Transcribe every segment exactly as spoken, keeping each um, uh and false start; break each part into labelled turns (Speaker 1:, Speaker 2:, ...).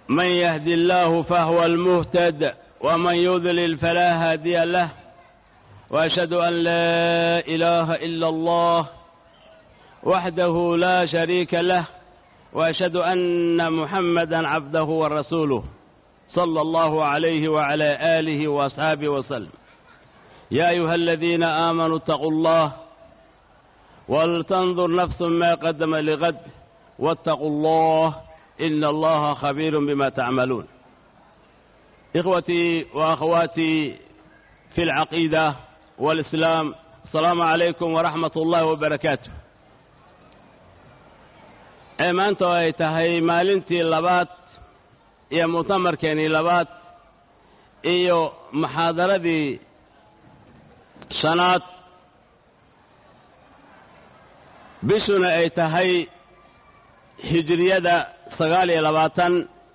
Speaker 1: من يهدي الله فهو المهتد ومن يضلل فلا هادي له وأشهد أن لا إله إلا الله وحده لا شريك له وأشهد أن محمدا عبده ورسوله صلى الله عليه وعلى آله وأصحابه وسلم. يا أيها الذين آمنوا اتقوا الله ولتنظر نفس ما قدم لغد واتقوا الله إن الله خبير بما تعملون. إخوتي وأخواتي في العقيدة والإسلام، السلام عليكم ورحمة الله وبركاته. maanta ay tahay maalintii labaad iyo mu'tamarkeeni labaad iyo muxaadaradii shanaad, bishuna ay tahay hijriyada sagaal iyo labaatan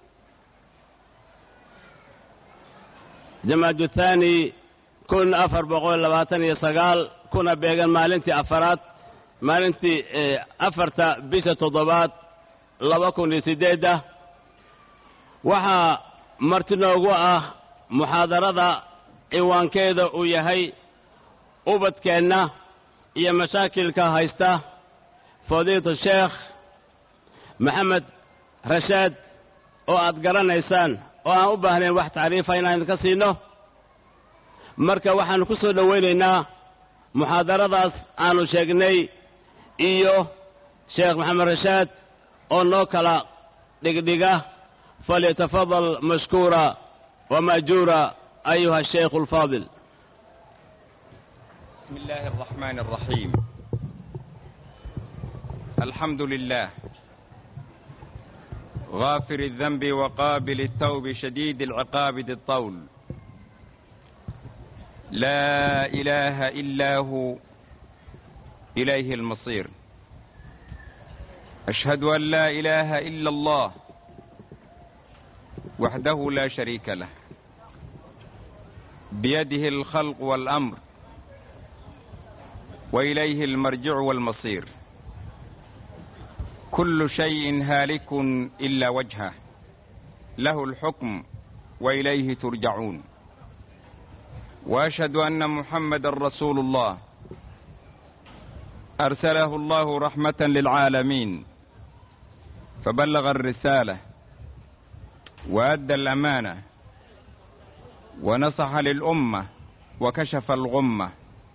Speaker 1: jamaadu thani kun afar boqol labaatan iyo sagaal kuna beegan maalintii afaraad maalintii afarta bisha toddobaad laba kun iyo siddeedda. waxaa marti noogu ah muxaadarada ciwaankeeda uu yahay ubadkeenna iyo mashaakilka haysta fadiilatu sheekh maxamed rashaad, oo aad garanaysaan oo aan u baahnayn wax tacriifa inaan ka siino. marka waxaanu ku soo dhowaynaynaa muxaadaradaas aanu sheegnay iyo sheekh maxamed rashaad oo noo kala dhigdhiga. falyatafadal mashkuura wamaajuura ayuha الشيخ الفاضل.
Speaker 2: بسم الله الرحمن الرحيم. الحمد لله غافر الذنب وقابل التوب شديد العقاب ذي الطول، لا إله إلا هو إليه المصير. أشهد أن لا إله إلا الله وحده لا شريك له، بيده الخلق والأمر وإليه المرجع والمصير. كل شيء هالك إلا وجهه، له الحكم وإليه ترجعون. وأشهد أن محمد رسول الله أرسله الله رحمة للعالمين، فبلغ الرسالة وأدى الأمانة ونصح للأمة وكشف الغمة،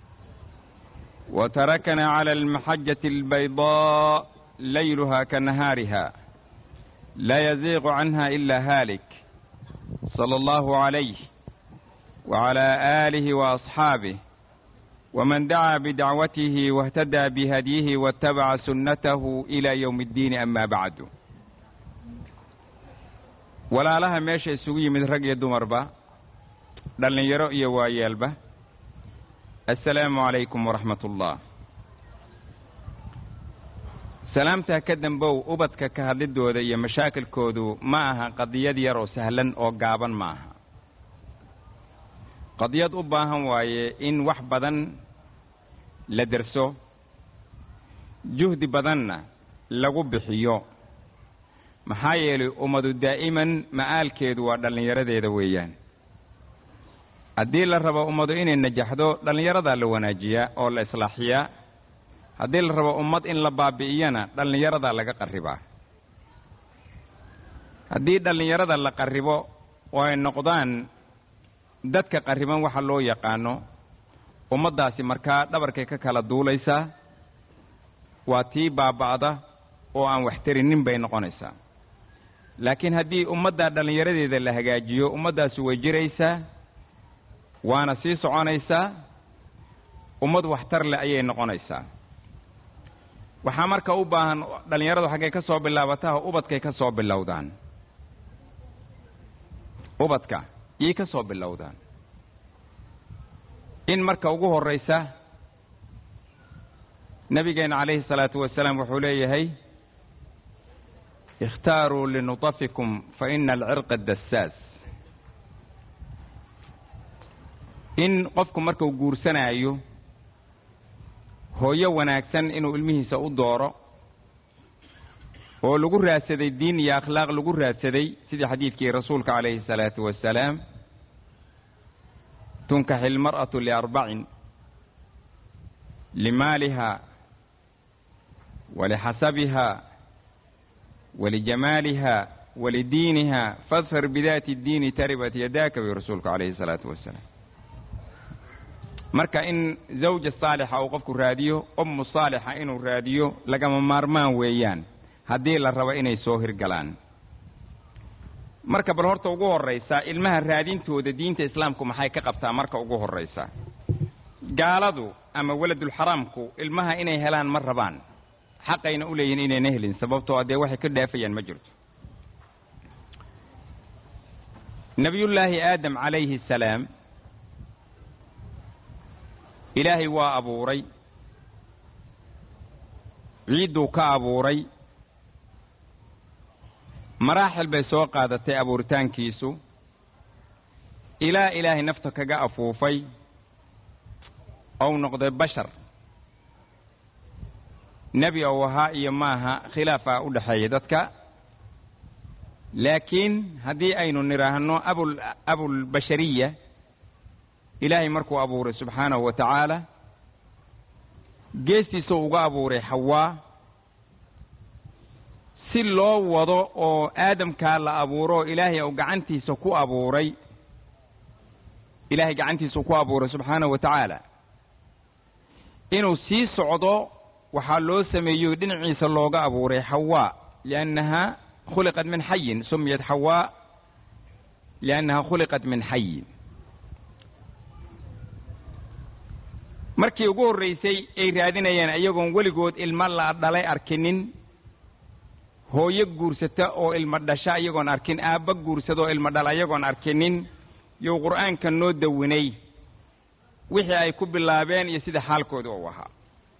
Speaker 2: وتركنا على المحجة البيضاء ليلها كنهارها لا يزيغ عنها إلا هالك، صلى الله عليه وعلى آله وأصحابه ومن دعا بدعوته واهتدى بهديه واتبع سنته إلى يوم الدين. أما بعد، walaalaha meesha isugu yimid rag iyo dumarba, dhalinyaro iyo waayeelba, assalaamu calaykum waraxmatullah. salaamta ka dambow ubadka ka hadlidooda iyo mashaakilkoodu ma aha qadiyad yar oo sahlan oo gaaban ma aha. qadiyad u baahan waaye in wax badan la derso, juhdi badanna lagu bixiyo. maxaa yeelay ummadu daa'iman ma'aalkeedu waa dhallinyaradeeda weeyaan. haddii la rabo ummadu inay najaxdo, dhallinyaradaa la wanaajiyaa oo la islaaxiyaa. haddii la rabo ummad in la baabi'iyana, dhallinyaradaa laga qarribaa. haddii dhallinyarada la qarribo oo ay noqdaan dadka qarriban waxa loo yaqaano, ummaddaasi markaa dhabarkay ka kala duulaysaa, waa tii baaba'da oo aan wax tarinin bay noqonaysaa. laakiin haddii ummadda dhallinyaradeeda la hagaajiyo, ummaddaasi way jiraysaa, waana sii soconaysaa, ummad waxtar leh ayay noqonaysaa. waxaa marka u baahan dhallinyaradu xaggay ka soo bilaabataa, ubadkay ka soo bilowdaan. ubadka yay ka soo bilowdaan. in marka ugu horraysa nabigeena calayhi salaatu wasalaam wuxuu leeyahay: اختاروا لنطفكم فإن العرق الدساس. in qofku markuu guursanayo hooyo wanaagsan inuu ilmihiisa u dooro oo lagu raadsaday diin iyo akhlaaq lagu raadsaday sidii xadiidkii rasuulka calayhi salaatu wasalaam tunkax ilmar'atu liarbacin limaaliha walixasabiha walijamaaliha walidiiniha fadfar bidaati ddiini taribat yadaaka bi rasuulka calayhi salaatu wasalaam marka in zawja saalixa uu qofku raadiyo ummu saalixa inuu raadiyo lagama maarmaan weeyaan haddii la rabo inay soo hirgalaan marka bal horta ugu horraysa ilmaha raadintooda diinta islaamku maxay ka qabtaa marka ugu horraysa gaaladu ama waladul xaraamku ilmaha inay helaan ma rabaan xaqayna u leeyihiin inayna helin sababtoo adee waxay ka dhaafayaan ma jirto nabiyullaahi aadam calayhi salaam ilaahay waa abuuray ciidduu ka abuuray maraaxil bay soo qaadatay abuuritaankiisu ilaa ilaahay nafta kaga afuufay ou noqday bashar nebi ou ahaa iyo maaha khilaafaa u dhexeeya dadka laakiin haddii aynu nidhaahno abul abulbashariya ilaahay markuu abuuray subxaanahu wa tacaala geestiisuu uga abuuray xawaa si loo wado oo aadamkaa la abuuro ilaahay uu gacantiisa ku abuuray ilaahay gacantiisa ku abuuray subxaanahu wa tacaala inuu sii socdo waxaa loo sameeyo dhinaciisa looga abuuray xawaa liannaha khuliqat min xayin sumiyat xawaa liannaha khuliqat min xayin markii ugu horraysay ay raadinayeen iyagoon weligood ilmo la dhalay arkinin hooyo guursata oo ilmo dhasha iyagoon arkin aabba guursada oo ilmo dhala iyagoon arkinin yuu qur'aanka noo dawinay wixii ay ku bilaabeen iyo sida xaalkooda uu ahaa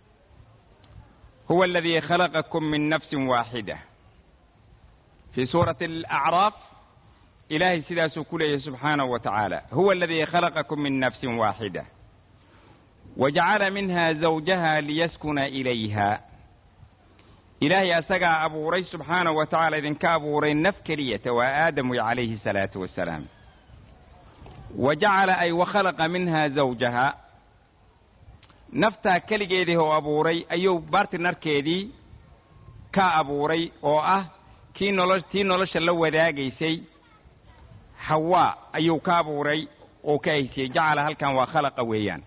Speaker 2: huwa aladii khalaqakum min nafsin waaxida fii suurati alacraaf ilaahay sidaasuu ku leeyahay subxaanahu wa tacaala huwa aladii khalaqakum min nafsin waaxida wajacala minha zawjaha liyaskuna ilayha ilaahay asagaa abuuray subxaanahu wa tacaala idinka abuuray naf keliyata waa aadam wey calayhi salaatu wasalaam wajacala ay wakhalaqa minha zawjaha naftaa keligeedii oo abuuray ayuu bartinarkeedii ka abuuray oo ah kii nolo tii nolosha la wadaagaysay xawaa ayuu ka abuuray oo ka aysiyey jacala halkan waa khalaqa weeyaan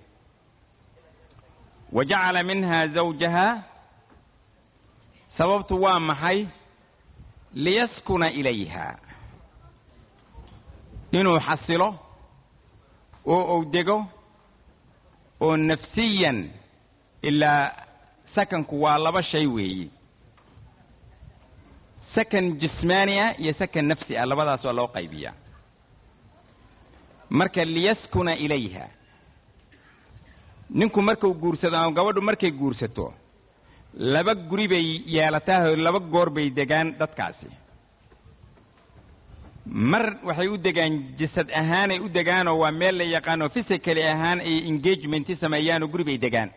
Speaker 2: wajacala minha zawjaha sababtu waa maxay liyaskuna ilayha inuu xasilo oo uu dego oo nafsiyan ilaa sakanku waa laba shay weeye sakan jismaani ah iyo sakan nafsi ah labadaas waa loo qaybiyaa marka liyaskuna ilayha ninku markuu guursado ama gabadhu markay guursato laba guri bay yeelataa laba goor bay degaan dadkaasi mar waxay u degaan jasad ahaan ay u degaanoo waa meel la yaqaano physically ahaan ay engagement sameeyaan oo guri bay degaan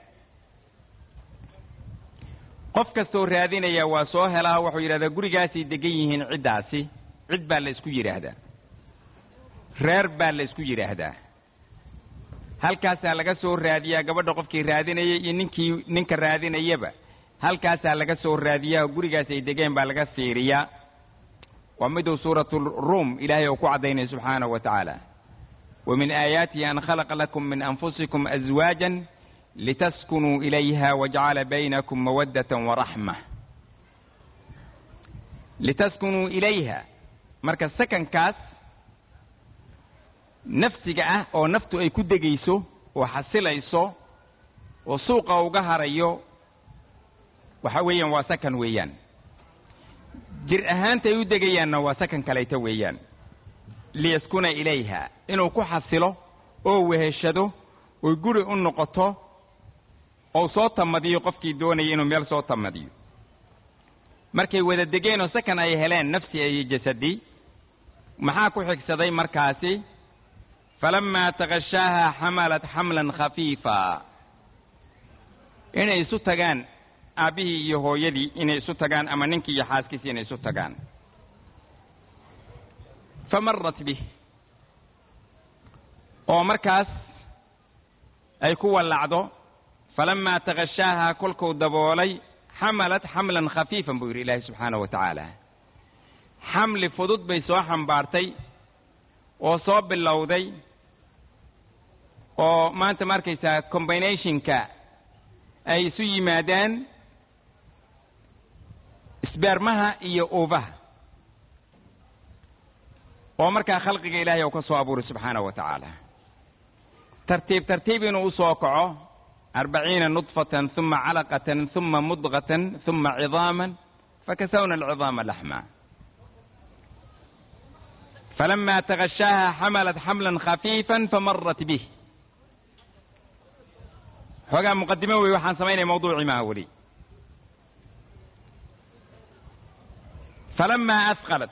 Speaker 2: qof kastoo raadinaya waa soo helaa wuxuu yidhahdaa gurigaasay degan yihiin ciddaasi cid baa la isku yidhaahdaa reer baa la isku yidhaahdaa halkaasaa laga soo raadiyaa gabadha qofkii raadinaya iyo ninkii ninka raadinayaba halkaasaa laga soo raadiyaa gurigaas ay degeen baa laga fiiriyaa waa miduu suuratu ruum ilaahay uu ku caddaynaya subxaanahu wa tacaala wa min aayaatihi an khalaqa lakum min anfusikum aswaajan litaskunuu ilayha wajacala baynakum mawaddatan waraxma litaskunuu ilayha marka sakankaas nafsiga ah oo naftu ay ku degayso oo xasilayso oo suuqa uga harayo waxa weeyaan waa sakan weeyaan jir ahaanta ay u degayaanna waa sakan kalayta weeyaan liyaskuna ilayha inuu ku xasilo oo weheshado oo guri u noqoto oo soo tamadiyo qofkii doonaya inuu meel soo tamadiyo markay wada degeen oo sakan ay heleen nafsi ay jasadi maxaa ku xigsaday markaasi فلما تغشاها حملت حملا خفيفا inay isu tagaan aabihii iyo hooyadii inay isu tagaan ama ninkii iyo xaaskiisii inay isu tagaan famarat bih oo markaas ay ku wallacdo falamaa taghashaaha kolkuu daboolay xamalat xamlan khafiifan buu yidhi ilaahay subxaanahu wa tacaala xamli fudud bay soo xambaartay oo soo bilowday oo maanta ma arkaysaa combinationka ay isu yimaadaan isbeermaha iyo uubaha oo markaa khalqiga ilaahay uu ka soo abuuray subxaanahu wa tacaala tartiib tartiib inuu u soo kaco arbaciina nudfatan uma calaqatan uma mudqatan uma cidaaman fakasawna alcidaama laxma فلما تغشاها حملت حملا خفيفا فمرت به حقا مقدمة ويوحان سمينا موضوع ما ولي فلما أثقلت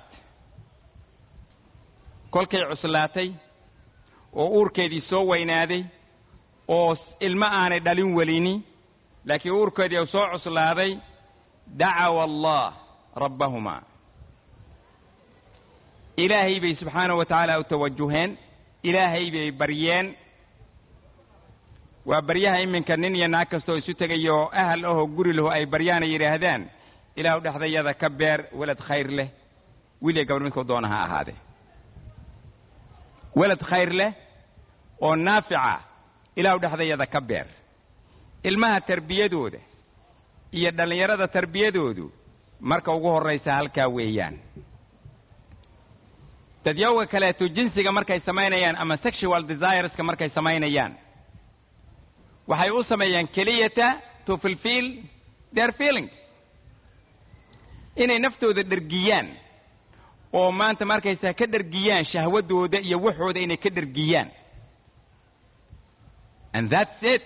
Speaker 2: كل كي عسلاتي وأور كيدي سوى ينادي والماء أنا دالين وليني لكن أور كيدي وسوى عسلاتي دعوا الله ربهما إلهي بي سبحانه وتعالى وتوجهين إلهي بي بريان وبريها من كنين يناكستو يسوتغيو أهل أهو قري له أي بريان يرهدان إله دحذا يذا كبير ولد خير له ويلي قبل منكو دونها هذا ولد خير له ونافعة إله دحذا يذا كبير المها تربية دودة يدل يرد تربية دودو مركا وقوه الرئيس هالكا ويان تديوغا كلاتو جنسيغا مركا يسمينيان أما sexual desires كا مركا يسمينيان waxay u sameeyaan keliyata to fulfill their feelings inay naftooda dhargiyaan oo maanta markaysa ka dhargiyaan shahwadooda iyo waxooda inay ka dhargiyaan and that's it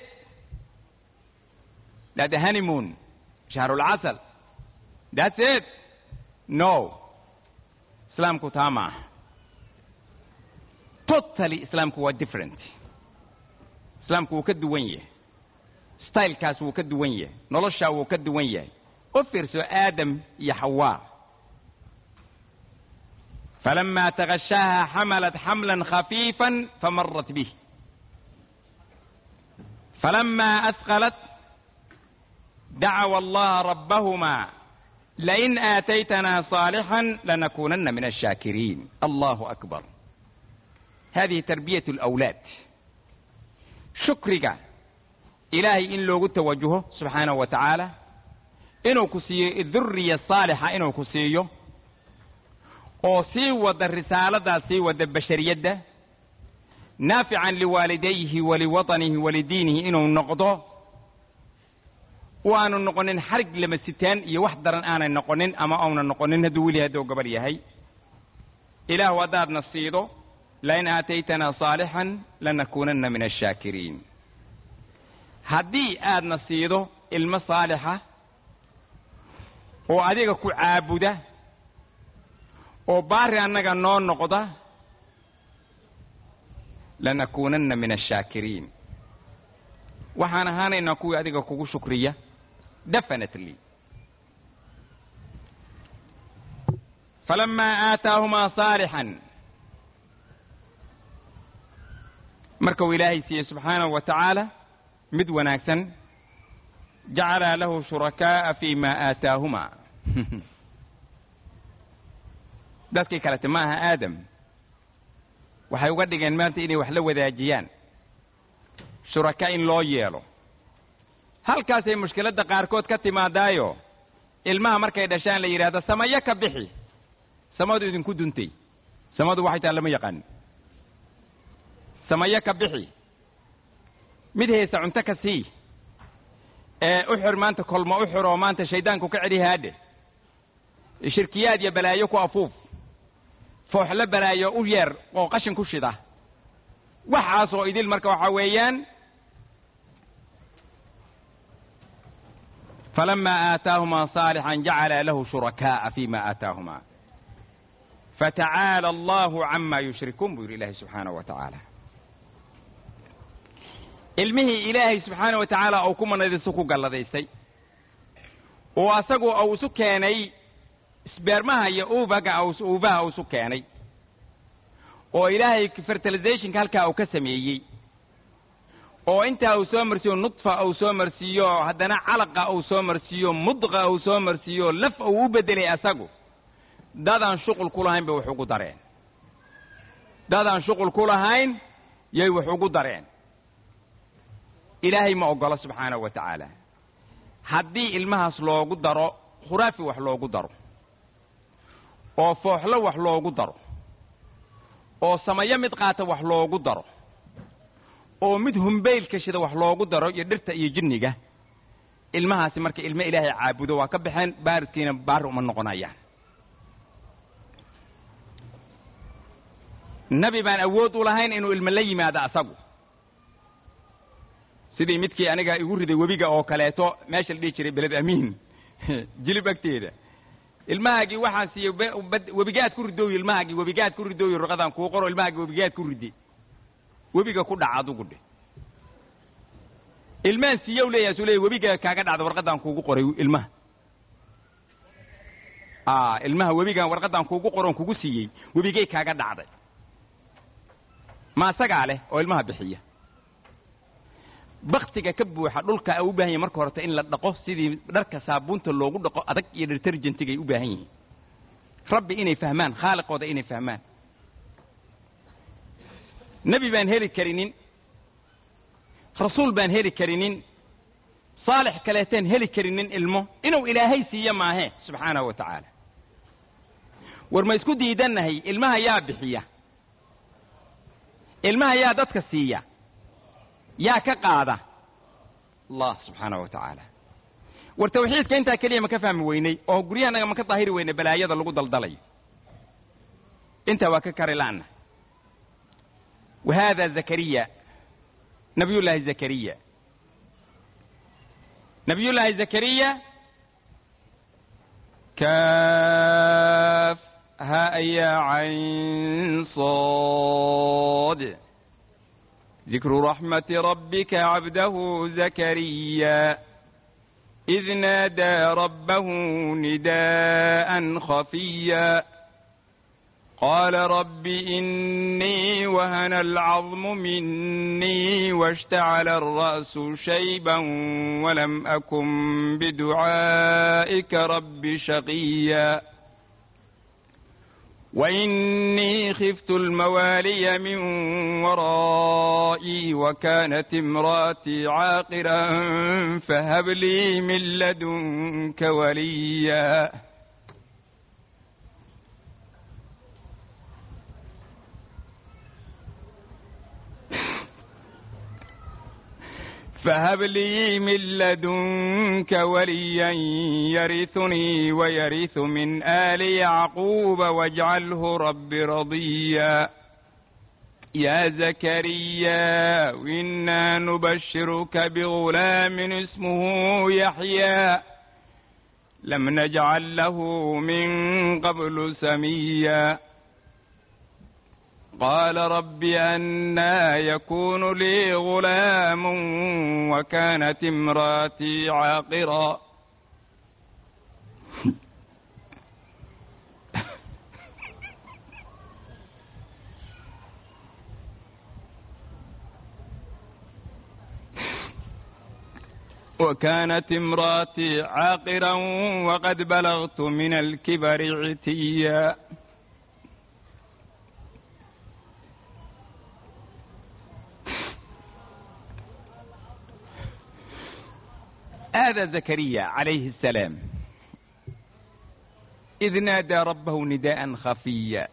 Speaker 2: that the honeymoon shahrul asal that's it no islamku tama totally islamku waa different islamku wuu ka duwan yahay style kaas wuu ka duwan yahay nolosha wuu ka duwan yahay u fiirso aadam iyo xawaa فلما تغشاها حملت حملا خفيفا فمرت به فلما أثقلت دعوا الله ربهما لئن آتيتنا صالحا لنكونن من الشاكرين الله أكبر هذه تربية الأولاد شكرك إلهي إن لو توجهه سبحانه وتعالى إنه كسي الذرية الصالحة إنه كسيه أو سيوة الرسالة سيوة البشرية نافعا لوالديه ولوطنه ولدينه إنه نقضه وأنا نقولن حرق لما ستان يوحدرن أنا نقولن أما أونا نقولن هدولي هدو قبل يهي إله وداد نصيده لئن آتيتنا صالحا لنكونن من الشاكرين هدي آد نصيده المصالحة وعديك كو عابده وباري أنك نون نقضه لنكونن من الشاكرين وحانا هانا نكو عديك كو شكرية definitely فلما آتاهما صالحا مركو إلهي سيه سبحانه وتعالى مد وناكسا جعل له شركاء فيما آتاهما dadkii kale maaha aadam waxay uga dhigeen maanta inay wax la wadaajiyaan shuraka in loo yeelo halkaas ay mushkilada qaarkood ka timaadaayo ilmaha markay dhashaan la yiraahdo samaya ka bixi samadu idinku duntay samadu waxay tahay lama yaqaan samaya ka bixi mid heesa cunto ka sii ee u xir maanta kolmo u xiro maanta shaydaanku ka celi haade shirkiyaad iyo balaayo ku afuuf fooxla balaayo u yeer oo qashin ku shida waxaas oo idil marka waxa weeyaan فلما آتاهما صالحا جعل له شركاء فيما آتاهما فتعالى الله عما يشركون بيقول الله سبحانه وتعالى علمه إلهي سبحانه وتعالى أو كما نذي سكو قال لديسي oo asagu uu isu keenay spermaha iyo uvaga uu uvaha uu isu keenay oo ilaahay fertilization halka uu ka sameeyay oo inta uu soo marsiyo nutfa uu soo marsiyo haddana calaqa uu soo marsiyo mudqa uu soo marsiyo laf uu u bedelay asagu dadaan shuqul ku lahayn bay wax ugu dareen dadaan shuqul ku lahayn yay wax ugu dareen ilaahay ma ogola subxaanahu wa tacaala haddii ilmahaas loogu daro khuraafi wax loogu daro oo fooxlo wax loogu daro oo samayo mid qaata wax loogu daro oo mid humbayl ka shida wax loogu daro iyo dhirta iyo jinniga ilmahaasi marka ilmo ilaahay caabudo waa ka baxeen baaridkiina baar uma noqonayaan nabi baan awood u lahayn inuu ilmo la yimaado asagu sidii midkii aniga igu riday webiga oo kaleeto meesha la dhihi jiray beled amiin jilib agteeda ilmahaagii waxaan siiyey webigaad ku ridooyo ilmahaagii webigaad ku ridooyo ruqadaan kuu qoro ilmahaagii webigaad ku ridi webiga ku dhaca adugu dhe ilmaan siiyow leeyahay suu leeyahay webiga kaaga dhacda warqadaan kuugu qoray ilmaha aa ilmaha webigaan warqadaan kuugu qoron kugu siiyey webigay kaaga dhacday ma asagaa leh oo ilmaha bixiya baktiga ka buuxa dhulka u baahan yahay marka horta in la dhaqo sidii dharka saabuunta loogu dhaqo adag iyo detergent ay u baahan yihiin rabbi inay fahmaan khaaliqooda inay fahmaan nabi baan heli karinin rasuul baan heli karinin saalix kaleeteen heli karinin ilmo inuu ilaahay siiyo maahe subxaanahu wa tacaala war ma isku diidannahay ilmaha yaa bixiya ilmaha yaa dadka siiya yaa ka qaada allah subxaanahu wa tacaala war tawxiidka intaa keliya ma ka fahmi weynay oo guryahanaga ma ka daahiri weynay balaayada lagu daldalayo intaa waa ka kari la'na وهذا زكريا نبي الله زكريا نبي الله زكريا كاف ها يا عين صاد ذكر رحمة ربك عبده زكريا إذ نادى ربه نداء خفيا قال رب إني وهن العظم مني واشتعل الرأس شيبا ولم أكن بدعائك رب شقيا وإني خفت الموالي من ورائي وكانت امراتي عاقرا فهب لي من لدنك وليا فهب لي من لدنك وليا يرثني ويرث من آل يعقوب واجعله رب رضيا يا زكريا إنا نبشرك بغلام اسمه يحيى لم نجعل له من قبل سميا قال رب أنى يكون لي غلام وكانت امراتي عاقرا وكانت امراتي عاقرا وقد بلغت من الكبر عتيا هذا زكريا عليه السلام إذ نادى ربه نداء خفيا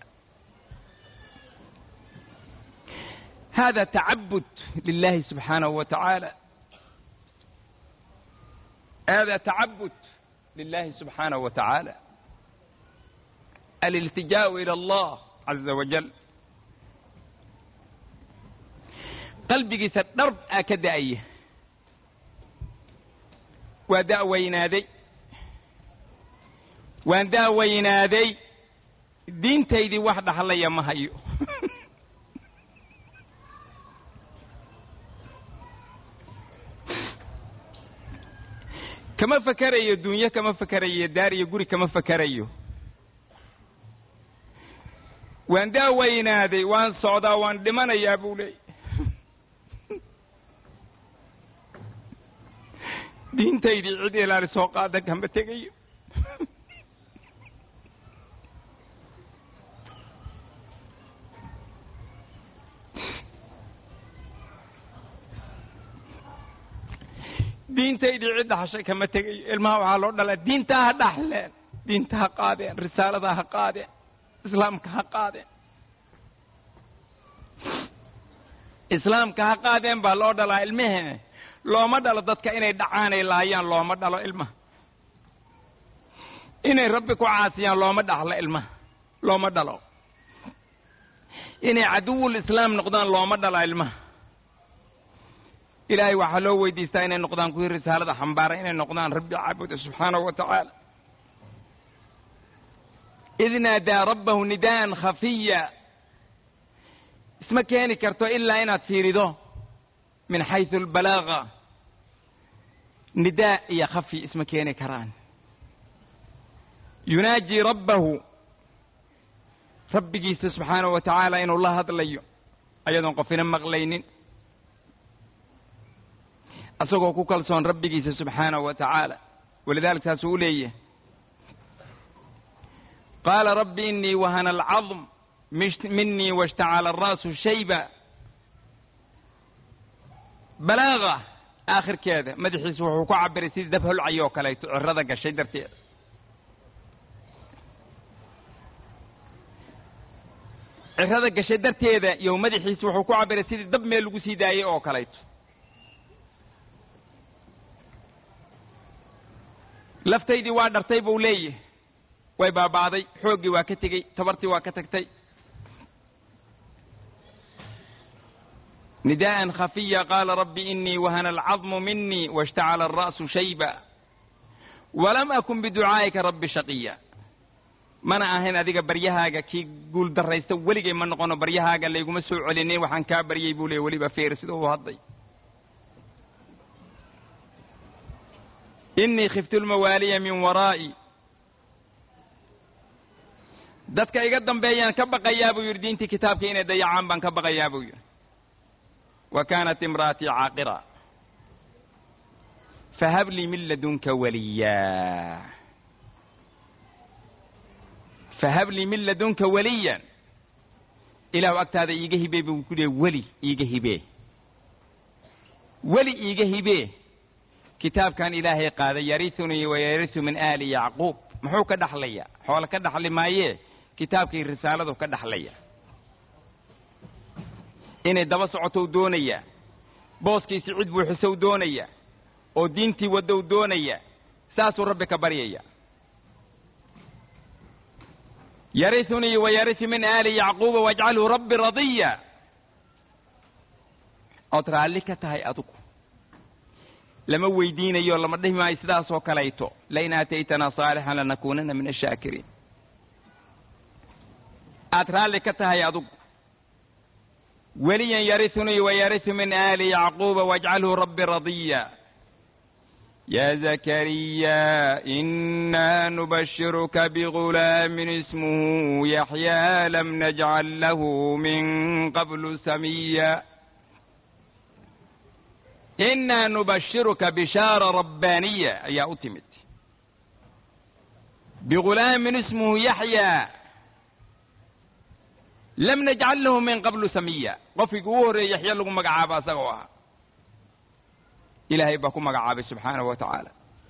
Speaker 2: هذا تعبد لله سبحانه وتعالى هذا تعبد لله سبحانه وتعالى الالتجاء إلى الله عز وجل قلبي سترب أكدائيه ودعوينادي وان دعوينادي دين تيدي واحدة حليا ما هيو kama fakarayo dunya kama fakarayo daar iyo guri kama fakarayo waan daawaynaaday waan socdaa waan dhimanayaa buu leeyahay diintaydii cid ilaali soo qaada kama tegayo diintaydii cid dhaxshay kama tegayo ilmaha waxaa loo dhalaa diinta ha dhaxleen diinta ha qaadeen risaalada ha qaadeen islaamka ha qaadeen islaamka ha qaadeen baa loo dhalaa ilmahee looma dhalo dadka inay dhacaanay laayaan looma dhalo ilmaha inay rabbi ku caasiyaan looma dhaxlo ilmaha looma dhalo inay caduwul islaam noqdaan looma dhalo ilmaha ilaahay waxaa loo weydiistaa inay noqdaan kuwii risaalada xambaara inay noqdaan rabbi caabuda subxaanahu wa tacaala id naadaa rabbahu nidaan khafiya isma keeni karto ilaa inaad fiirido min xaysu albalaaga nidaa iyo khafi isma keeni karaan yunaaji rabbahu rabbigiisa subxaanahu wa tacaala inuu la hadlayo ayadoon qofina maqlaynin asagoo ku kalsoon rabbigiisa subxaanahu wa tacaala walidaalika saasuu u leeyahay qaala rabbi inii wahana alcadm minii washtacala alra'su shayba balaaga aakhirkeeda madaxiisu wuxuu ku cabiray sidii dab holcay oo kaleeto cirrada gashay darteeda cirrada gashay darteeda iyo madaxiisu wuxuu ku cabiray sidii dab meel lagu sii daayey oo kaleeto laftaydii waa dhartay buu leeyahay way baaba'day xooggii waa ka tegey tabartii waa ka tagtay نداء خفيا قال ربي إني وهن العظم مني واشتعل الرأس شيبا ولم أكن بدعائك رب شقيا من أهين أذيك بريهاga kii guul daraysta weligay ma noqono baryahaaga layguma soo celinay waxaan ka baryay buu leeyahay waliba feer sidoo uu hadday إني خفت الموالي من ورائي dadka iga dambeeyaan ka baqayaa buu yiri diintii kitaabka inay dayacaan baan ka baqayaa buu yiri وكانت امراتي عاقرة فهب لي من لدنك وليا فهب لي من لدنك وليا إلى وقت هذا يجيه بي بكل ولي يجيه بي ولي يجيه بي كتاب كان إلهي قال يرثني ويرث من آل يعقوب محو كدحليا حول كدحلي ما يه كتاب كي رسالة كدحليا inay daba socoto doonaya booskiisa cid buu xisow doonaya oo diintii wada doonaya saasuu rabbi ka baryaya yarithuni wa yarith min ali yaqub waj'alhu rabbi radiya atraalika tahay adugu lama weydiinayo lama dhimaay sidaas oo kaleeto layna ataytana salihan lanakunana min ash-shakirin atraalika tahay adugu وليا يرثني ويرث من آل يعقوب واجعله ربي رضيا يا زكريا إنا نبشرك بغلام اسمه يحيى لم نجعل له من قبل سميا إنا نبشرك بشارة ربانية يا أتمت بغلام اسمه يحيى لم نجعل له من قبل سميا قفي قوه يحيى لكم مقعابا سقوها إلهي بكم مقعابا سبحانه وتعالى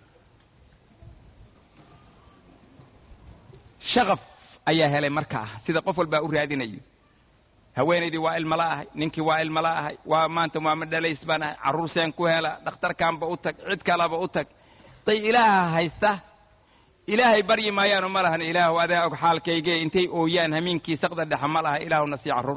Speaker 2: شغف أيها لي مركعة سيدا قفل بأوري هذه نجي هوين دي وائل ملاهي ننكي وائل ملاهي وما أنتم وعمد ليس بنا عروسين كوهلا دختر كان بأوتك عد كلا بأوتك طي إله هيسته إلهي بري ما يانو ملهن إله وأداءك حال كيجي انتي أويان همينكي سقدر دحملها إله نسي عرور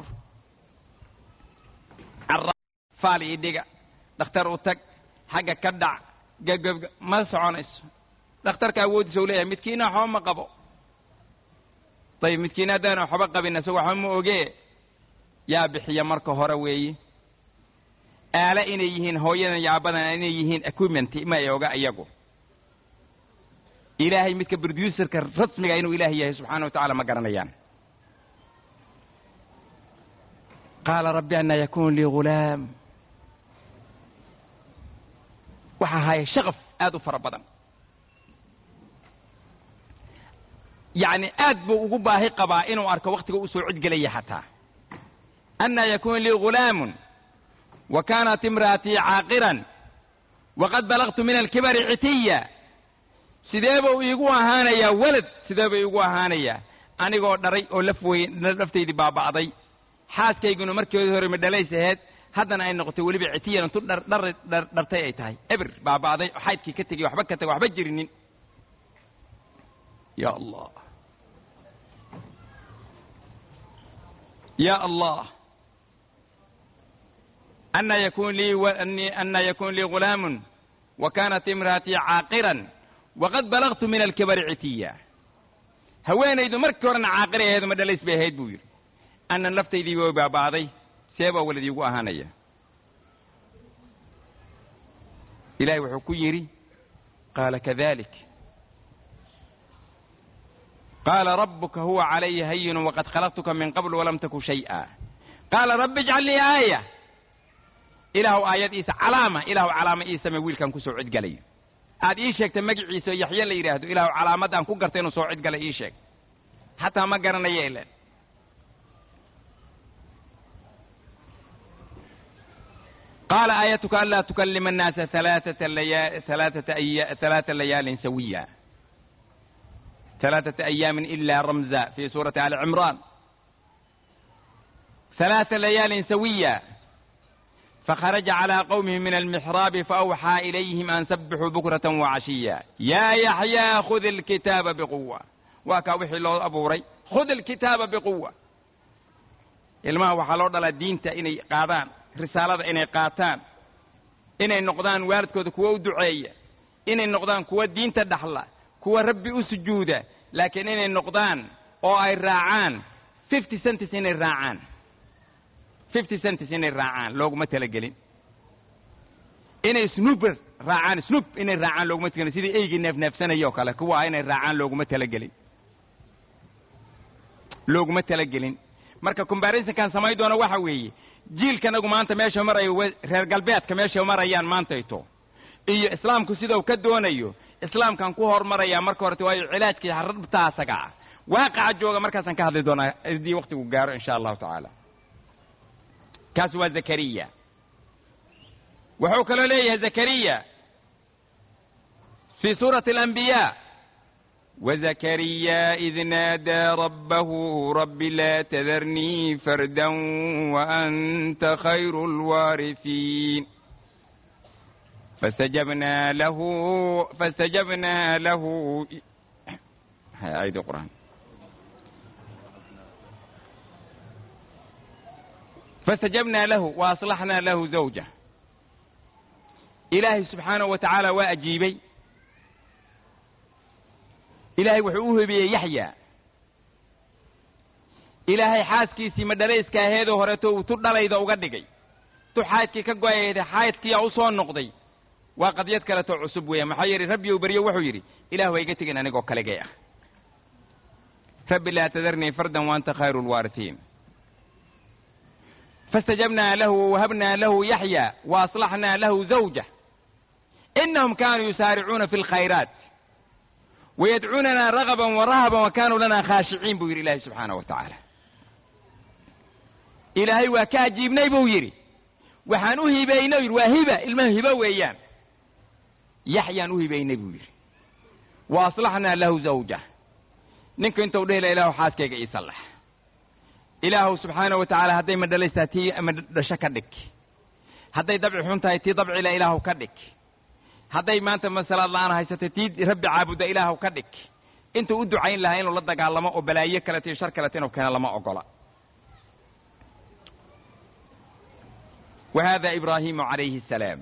Speaker 2: عرور فالي إديك دختر أوتك حاجة كدع جب ما سعونس دختر كاود سوليه متكينا حوم قبو طيب متكينا دانا حبق بينا سوى حوم أوجي يا بحيا مركو هروي آلا إني يهين هوينا يعبنا إني يهين أكومنتي ما يوجا أيجو ilaahay midka producerka rasmiga inuu ilaahay yahay subxaanahu wa tacaala ma garanayaan. qaala rabbi anna yakunu lii ghulaam, waxaa haya shaqaf aad u fara badan. yacni aad buu ugu baahi qabaa inuu arko waktiga u soo codgelaya xataa. anna yakunu lii ghulaamun wa kaanat imra'atii caaqiran waqad balagtu min alkibari citiya. sidee buu iigu ahaanayaa walad, sidee buu iigu ahaanayaa anigoo dharay oo laf weyn laftaydii baaba'day, xaaskayguna markeedii hore ma dhalays aheed, haddana ay noqotay weliba citiyan intu dhar dhar dhartay ay tahay, eber baaba'day oo xaydkii ka tegey waxba ka tegey waxba jirinin. ya allah ya allah anna yakun lii anna yakun lii ghulaamun wa kaanat imra'atii caaqiran waqad balagtu min alkibari citiya. haweenaydu markii horena caaqir aheedu ma dhalays bay ahayd buu yidhi, annan laftaydii way baaba'day, see baa walad iigu ahaanaya. ilaahay wuxuu ku yidhi qaala kadalik qaala rabbuka huwa calaya hayinu waqad khalaqtuka min qabl walam taku shay'a. qaala rabbi ijcal lii aaya, ilaahu aayad iisa calaama, ilaahu calaama ii samee wiilkan ku soo codgalayo. aad ii sheegtay magaciisa yaxye la yidhaahdo, ilaahu calaamad aan ku gartay inuu soo codgalay ii sheeg, xataa ma garanayo ileen. qaala aayatuka anlaa tukallima annaasa halaaثata laya halaaثata aya halaatha layaalin sawiya ثلاثة أيام إلا رمزا في سورة آل عمران. ثلاث ليال سوية. فخرج على قومه من المحراب فأوحى إليهم أن سبحوا بكرة وعشيا يا يحيى خذ الكتاب بقوة. وكاوحي الله أبو ري خذ الكتاب بقوة. ilmaha waxaa loo dhalaa diinta inay qaadaan, risaalada inay qaataan, inay noqdaan waalidkooda kuwa u duceeya, inay noqdaan kuwa diinta dhaxla, kuwa rabbi u sujuuda, laakiin inay noqdaan oo ay raacaan fifty cents inay raacaan fifty cents inay raacaan looguma talagelin. inay snooper raacaan snoop inay raacaan looguma talagelin, sidii eygii neefneefsanayo kale kuwa inay raacaan looguma talagelin looguma talagelin. marka comparison kan samay doona waxa weeye jiilkanagu maanta meesha marayo reer galbeedka meesha marayaan maantayto iyo islaamku sidoo ka doonayo islaamkan ku hormaraya marka hore way cilaajkii xarabta asaga waaqaca jooga markaasan ka hadli doona idii waqtigu gaaro insha Allah taala. kaas waa Zakariya. wuxuu kale leeyahay Zakariya في سورة الأنبياء وزكريا إذ نادى ربه رب لا تذرني فردا وأنت خير الوارثين فاستجبنا له فاستجبنا له هاي آية القرآن فاستجبنا له وأصلحنا له زوجه. إلهي سبحانه وتعالى وأجيبي إلهي وحوه بي يحيى إلهي حاسكيسي مدريسكا هيدو هرتو تردليدا وغدغي تو حايدكي كغويده حايدكي اوسو نقدي وقد يذكرت عصب ويا محيري ربي وبريو وحو يري إله ويغا تغين انيغو كلغي اخ رب لا تذرني فردا وانت خير الوارثين. فاستجبنا له ووهبنا له يحيى واصلحنا له زوجه انهم كانوا يسارعون في الخيرات ويدعوننا رغبا ورهبا وكانوا لنا خاشعين بوير الله سبحانه وتعالى. إلهي وكاجيبني بويري وحانوه بينوير وهبة المهبة ويان يحيى نوه بيني بويري وأصلحنا له زوجة ننكو انتو ديه لإله حاسكيك يصلح. إله سبحانه وتعالى هدي مدلساتي مدشكدك هدي دبع حنتها تي دبع إلى إله كدك hadday maanta masala Allah haysatay tii rabbi caabuda ilaahu ka dhig inta u ducayn lahaa inuu la dagaalamo oo balaayo kale iyo shar kale inuu kana lama ogola. وهذا إبراهيم عليه السلام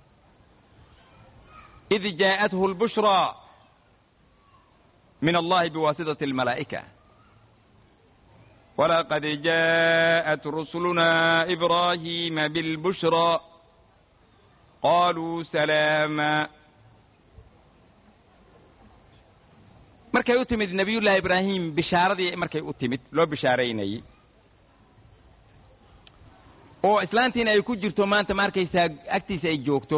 Speaker 2: إذ جاءته البشرى من الله بواسطة الملائكة ولقد جاءت رسلنا إبراهيم بالبشرى قالوا سلاما markay u timid nabiyullaahi ibraahim bishaaradii markay u timid loo bishaaraynayey oo islaantiina ay ku jirto maanta ma arkaysaa agtiisa ay joogto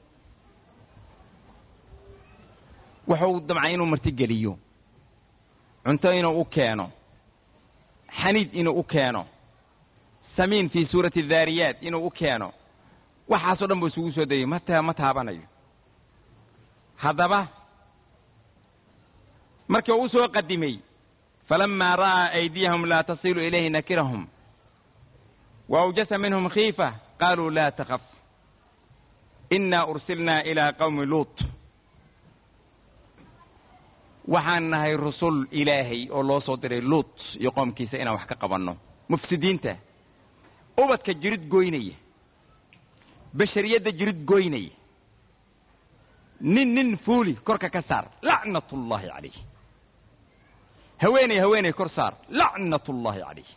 Speaker 2: wuxuu damcay inuu martigeliyo cunto inuu u keeno xaniid inuu u keeno samiin fii suurati daariyaat inuu u keeno waxaasoo dhan buu isugu soo dayay mata ma taabanayo haddaba markii uu soo qadimay falammaa ra'aa aydiyahum laa tasilu ilayhi nakirahum وأوجس منهم خيفة قالوا لا تخف إنا أرسلنا إلى قوم لوط waxaan nahay rusul ilaahay oo loo soo diray luut iyo qoomkiisa inaan wax ka qabanno mufsidiinta ubadka jirid goynaya bashariyadda jirid goynaya nin nin fuuli korka ka saar lacnatullaahi calayh haweenay haweenay kor saar lacnatullaahi calayh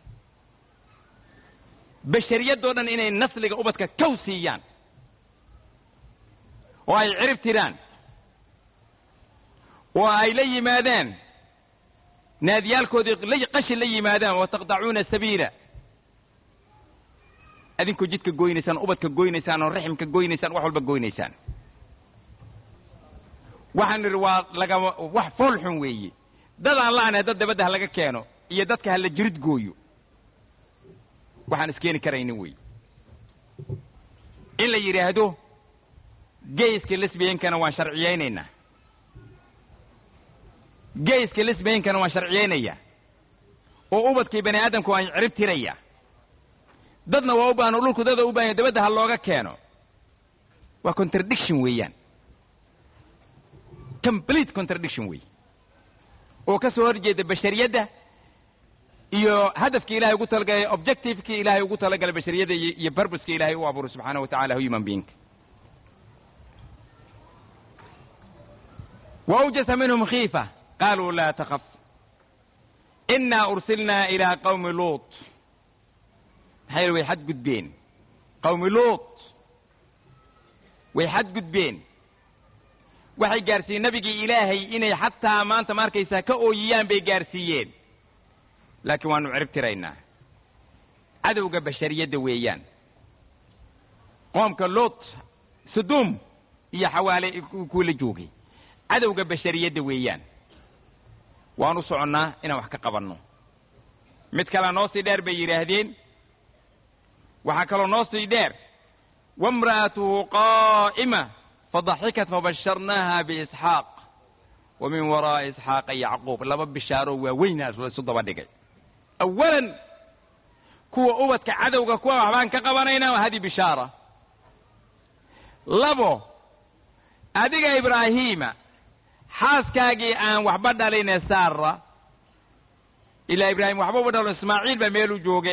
Speaker 2: bashariyadoo dhan inay nasliga ubadka kow siiyaan oo ay cirib tiraan oo ay la yimaadaan naadiyaalkoodii qashin la yimaadaan wataqdacuuna sabiila adinku jidka goynaysaan ubadka goynaysaan oo raximka goynaysaan wax walba goynaysaan waxaan nidhi waa laga wax fool xun weeye dad aan la'aanay dad dabadda ha laga keeno iyo dadka ha la jirid gooyo waxaan iskeeni karaynin wey in la yidhaahdo geyska lesbiyankana waan sharciyaynaynaa geyska lesbiyankana waan sharciyaynayaa oo ubadkii bani aadamku waan cirib tirayaa dadna waa u baahan oo dhulku dada u baahan dabadda ha looga keeno waa contradiction weeyaan complete contradiction wey oo ka soo horjeeda bashariyadda iyo hadafkii ilaahay ugu talagalay objectivekii ilaahay ugu talagalay bashariyadda iyo purposeki ilaahay u abuuray subxaanahu watacaala human being وأوجس منهم خيفة قالوا لا تخف إنا أرسلنا إلى قوم لوط حيل ويحد قدبين قوم لوط ويحد قدبين waxay gaarsiiyeen nabigii ilaahay inay xataa maanta markaysaa ka ooyiyaan bay gaarsiiyeen laakiin waanu cirib tiraynaa cadowga bashariyadda weeyaan qoomka loot suduum iyo xawaale kuula joogay cadowga bashariyadda weeyaan waanu soconnaa inaan wax ka qabanno mid kale noo sii dheer bay yidhaahdeen waxaa kaloo noo sii dheer wamra'atuhu qaa'ima فضحكت فبشرناها بإسحاق ومن وراء إسحاق يعقوب لما بشاروا ووينا صدوا بدقي أولا كوا أوت كعدو كوا وحبان كقبرينا وهذه بشارة لبو أديك إبراهيم حاس كاجي أن وحبد علينا سارة إلى إبراهيم وحبوا بدل إسماعيل بميلو جوجي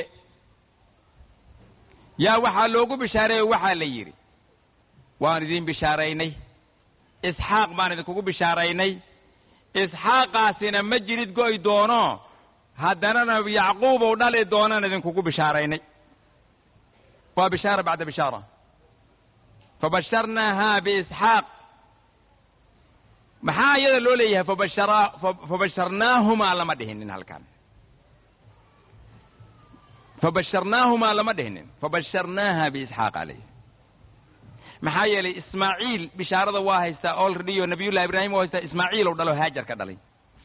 Speaker 2: يا وحلوكو بشارة وحليري waan idin bishaaraynay isxaaq baan idinkugu bishaaraynay isxaaqaasina ma jirid goy doono haddana yacquub uu dhali doonaan idinkugu bishaaraynay waa bishaara bacda bishaara fabasharnaahaa biisxaaq maxaa iyada loo leeyahay fabashara fabasharnaahumaa lama dhihinin halkan fabasharnaahumaa lama dhihinin fabasharnaahaa biisxaaq alayh maxaa yeelay ismaaciil bishaarada waa haystaa already oo nabiyullahi ibraahim waa haystaa ismaaciil uu dhalo haajar ka dhalay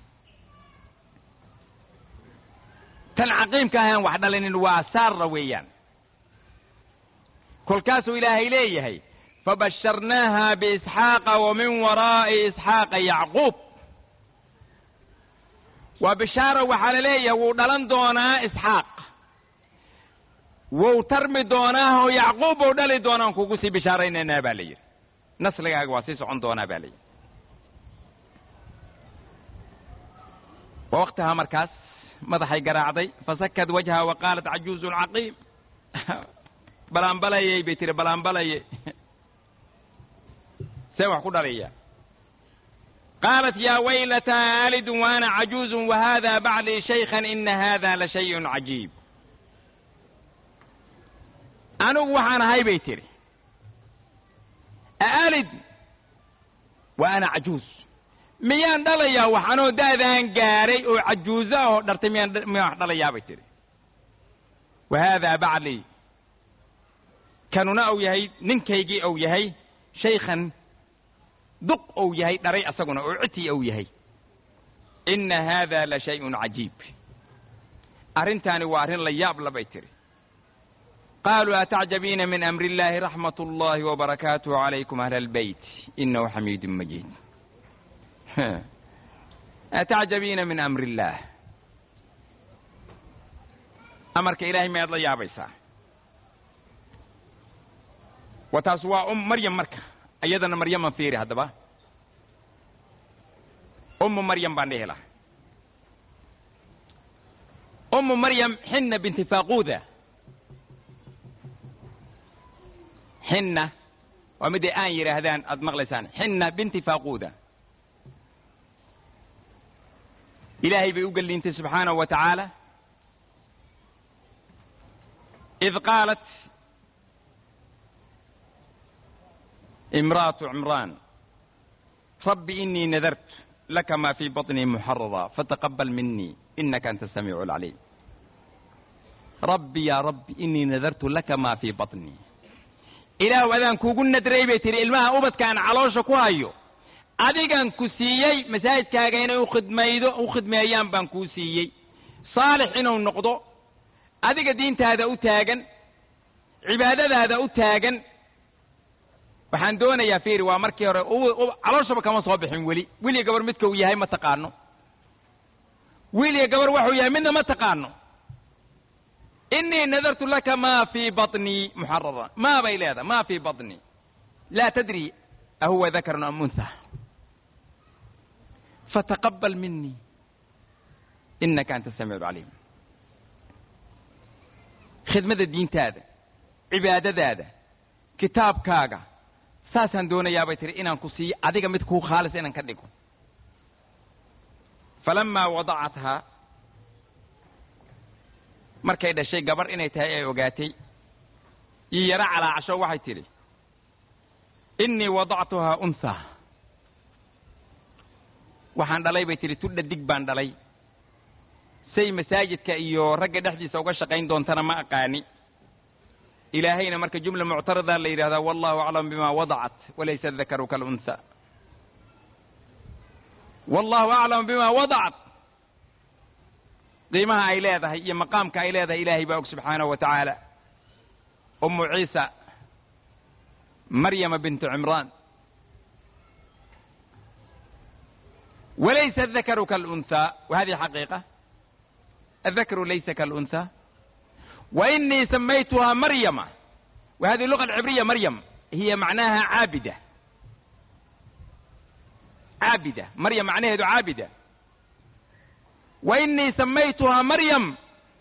Speaker 2: tan caqiimka ahaan wax dhalinin waa saara weeyaan kolkaasuu ilaahay leeyahay fabasharnaaha biisxaaqa wa min waraa'i isxaaqa yacquub waa bishaara waxaa la leeyahay wuu dhalan doonaa isxaaq wuu tarmi doonaa oo yacquub uu dhali doonaan kugu sii bishaaraynaynaa baa la yidhi nasligaaga waa sii socon doonaa baa la yidhi wa waqtihaa markaas madaxay garaacday fasakad wajha wa qaalat cajuuzun caqiim balaanbalayay bay tiri balaanbalaye see wax ku dhalaya qaalat yaa waylataa aalidun wa ana cajuuzun wa haadaa baclii shaykhan ina haadaa la shayun cajiib anigu waxaan ahay bay tiri aalid wa ana cajuuz miyaan dhalayaa waxaanoo daadaan gaaray oo cajuuza oo dhartay miyaan miyaan wax dhalayaa bay tiri wahaadaa bacli kanuna uu yahay ninkaygii uu yahay shaykhan duq uu yahay dharay asaguna oo citii uu yahay inna haadaa la shay'un cajiib arrintaani waa arrin la yaab la bay tiri qaaluu atacjabiina min amri illaahi raxmatu llahi wabarakaatuhu calaykum ahla albayt innahu xamiidun majiid atacjabiina min amri illaah amarka ilaahay miyaad la yaabaysaa wa taas waa um maryam marka iyadana maryama fiiri haddaba ummu maryam baan dhihi lahaa ummu maryam xinna binti faaquuda xinna waa miday aan yidhaahdaan aad maqlaysaan xinna binti faaquuda ilaahay bay u gelliintay subxaanahu wa tacaala id qaalat imra'atu cimraan rabbi inii nadartu laka ma fii baطnii muxarada fataqabal minii inaka anta asamiicu alcaliim rabbi yaa rabbi inii nadartu laka ma fii baطnii ilaahu adaan kuugu nadray bay tihi ilmaha ubadkaan caloosha ku hayo adigan ku siiyey masaajidkaaga inay ukhidmaydo u khidmeeyaan baan kuu siiyey saalix inuu noqdo adiga diintaada u taagan cibaadadaada u taagan waxaan doonayaa fiiri waa markii hore calooshaba kama soo bixin weli weliga gabar midka uu yahay ma taqaano weliga gabar waxuu yahay midna ma taqaano inii nadartu laka ma fii baطnii muxararan maa bay leedahay ma fii baطnii laa tadri ahuwa dakarun am unha fataqabal minii inaka anta asamiicu alcaliim khidmada diintaada cibaadadaada kitaabkaaga saasaan doonayaa bay tihi inaan ku siiyo adiga mid kuu khaalis inaan ka dhigo falamaa wadacathaa markay dhashay gabar inay tahay ay ogaatay ii yaro calaacasho waxay tidhi innii wadactuhaa unhaa waxaan dhalay bay tidhi tudha dig baan dhalay say masaajidka iyo ragga dhexdiisa uga shaqayn doontana ma aqaani ilaahayna marka jumla muctarada la yidhahdaa wallahu aclam bima wadacat walaysa adakaru kalunha wallahu aclam bima wadacat qiimaha ay leedahay iyo maqaamka ay leedahay ilaahay baa og subxaanahu wa tacaala ummu ciisa maryama bintu cimraan walaysa adakaru kalunha wahadihi xaqiiqa الذكر ليس كالأنثى وإني سميتها مريم وهذه اللغة العبرية مريم هي معناها عابدة عابدة مريم معناها عابدة وإني سميتها مريم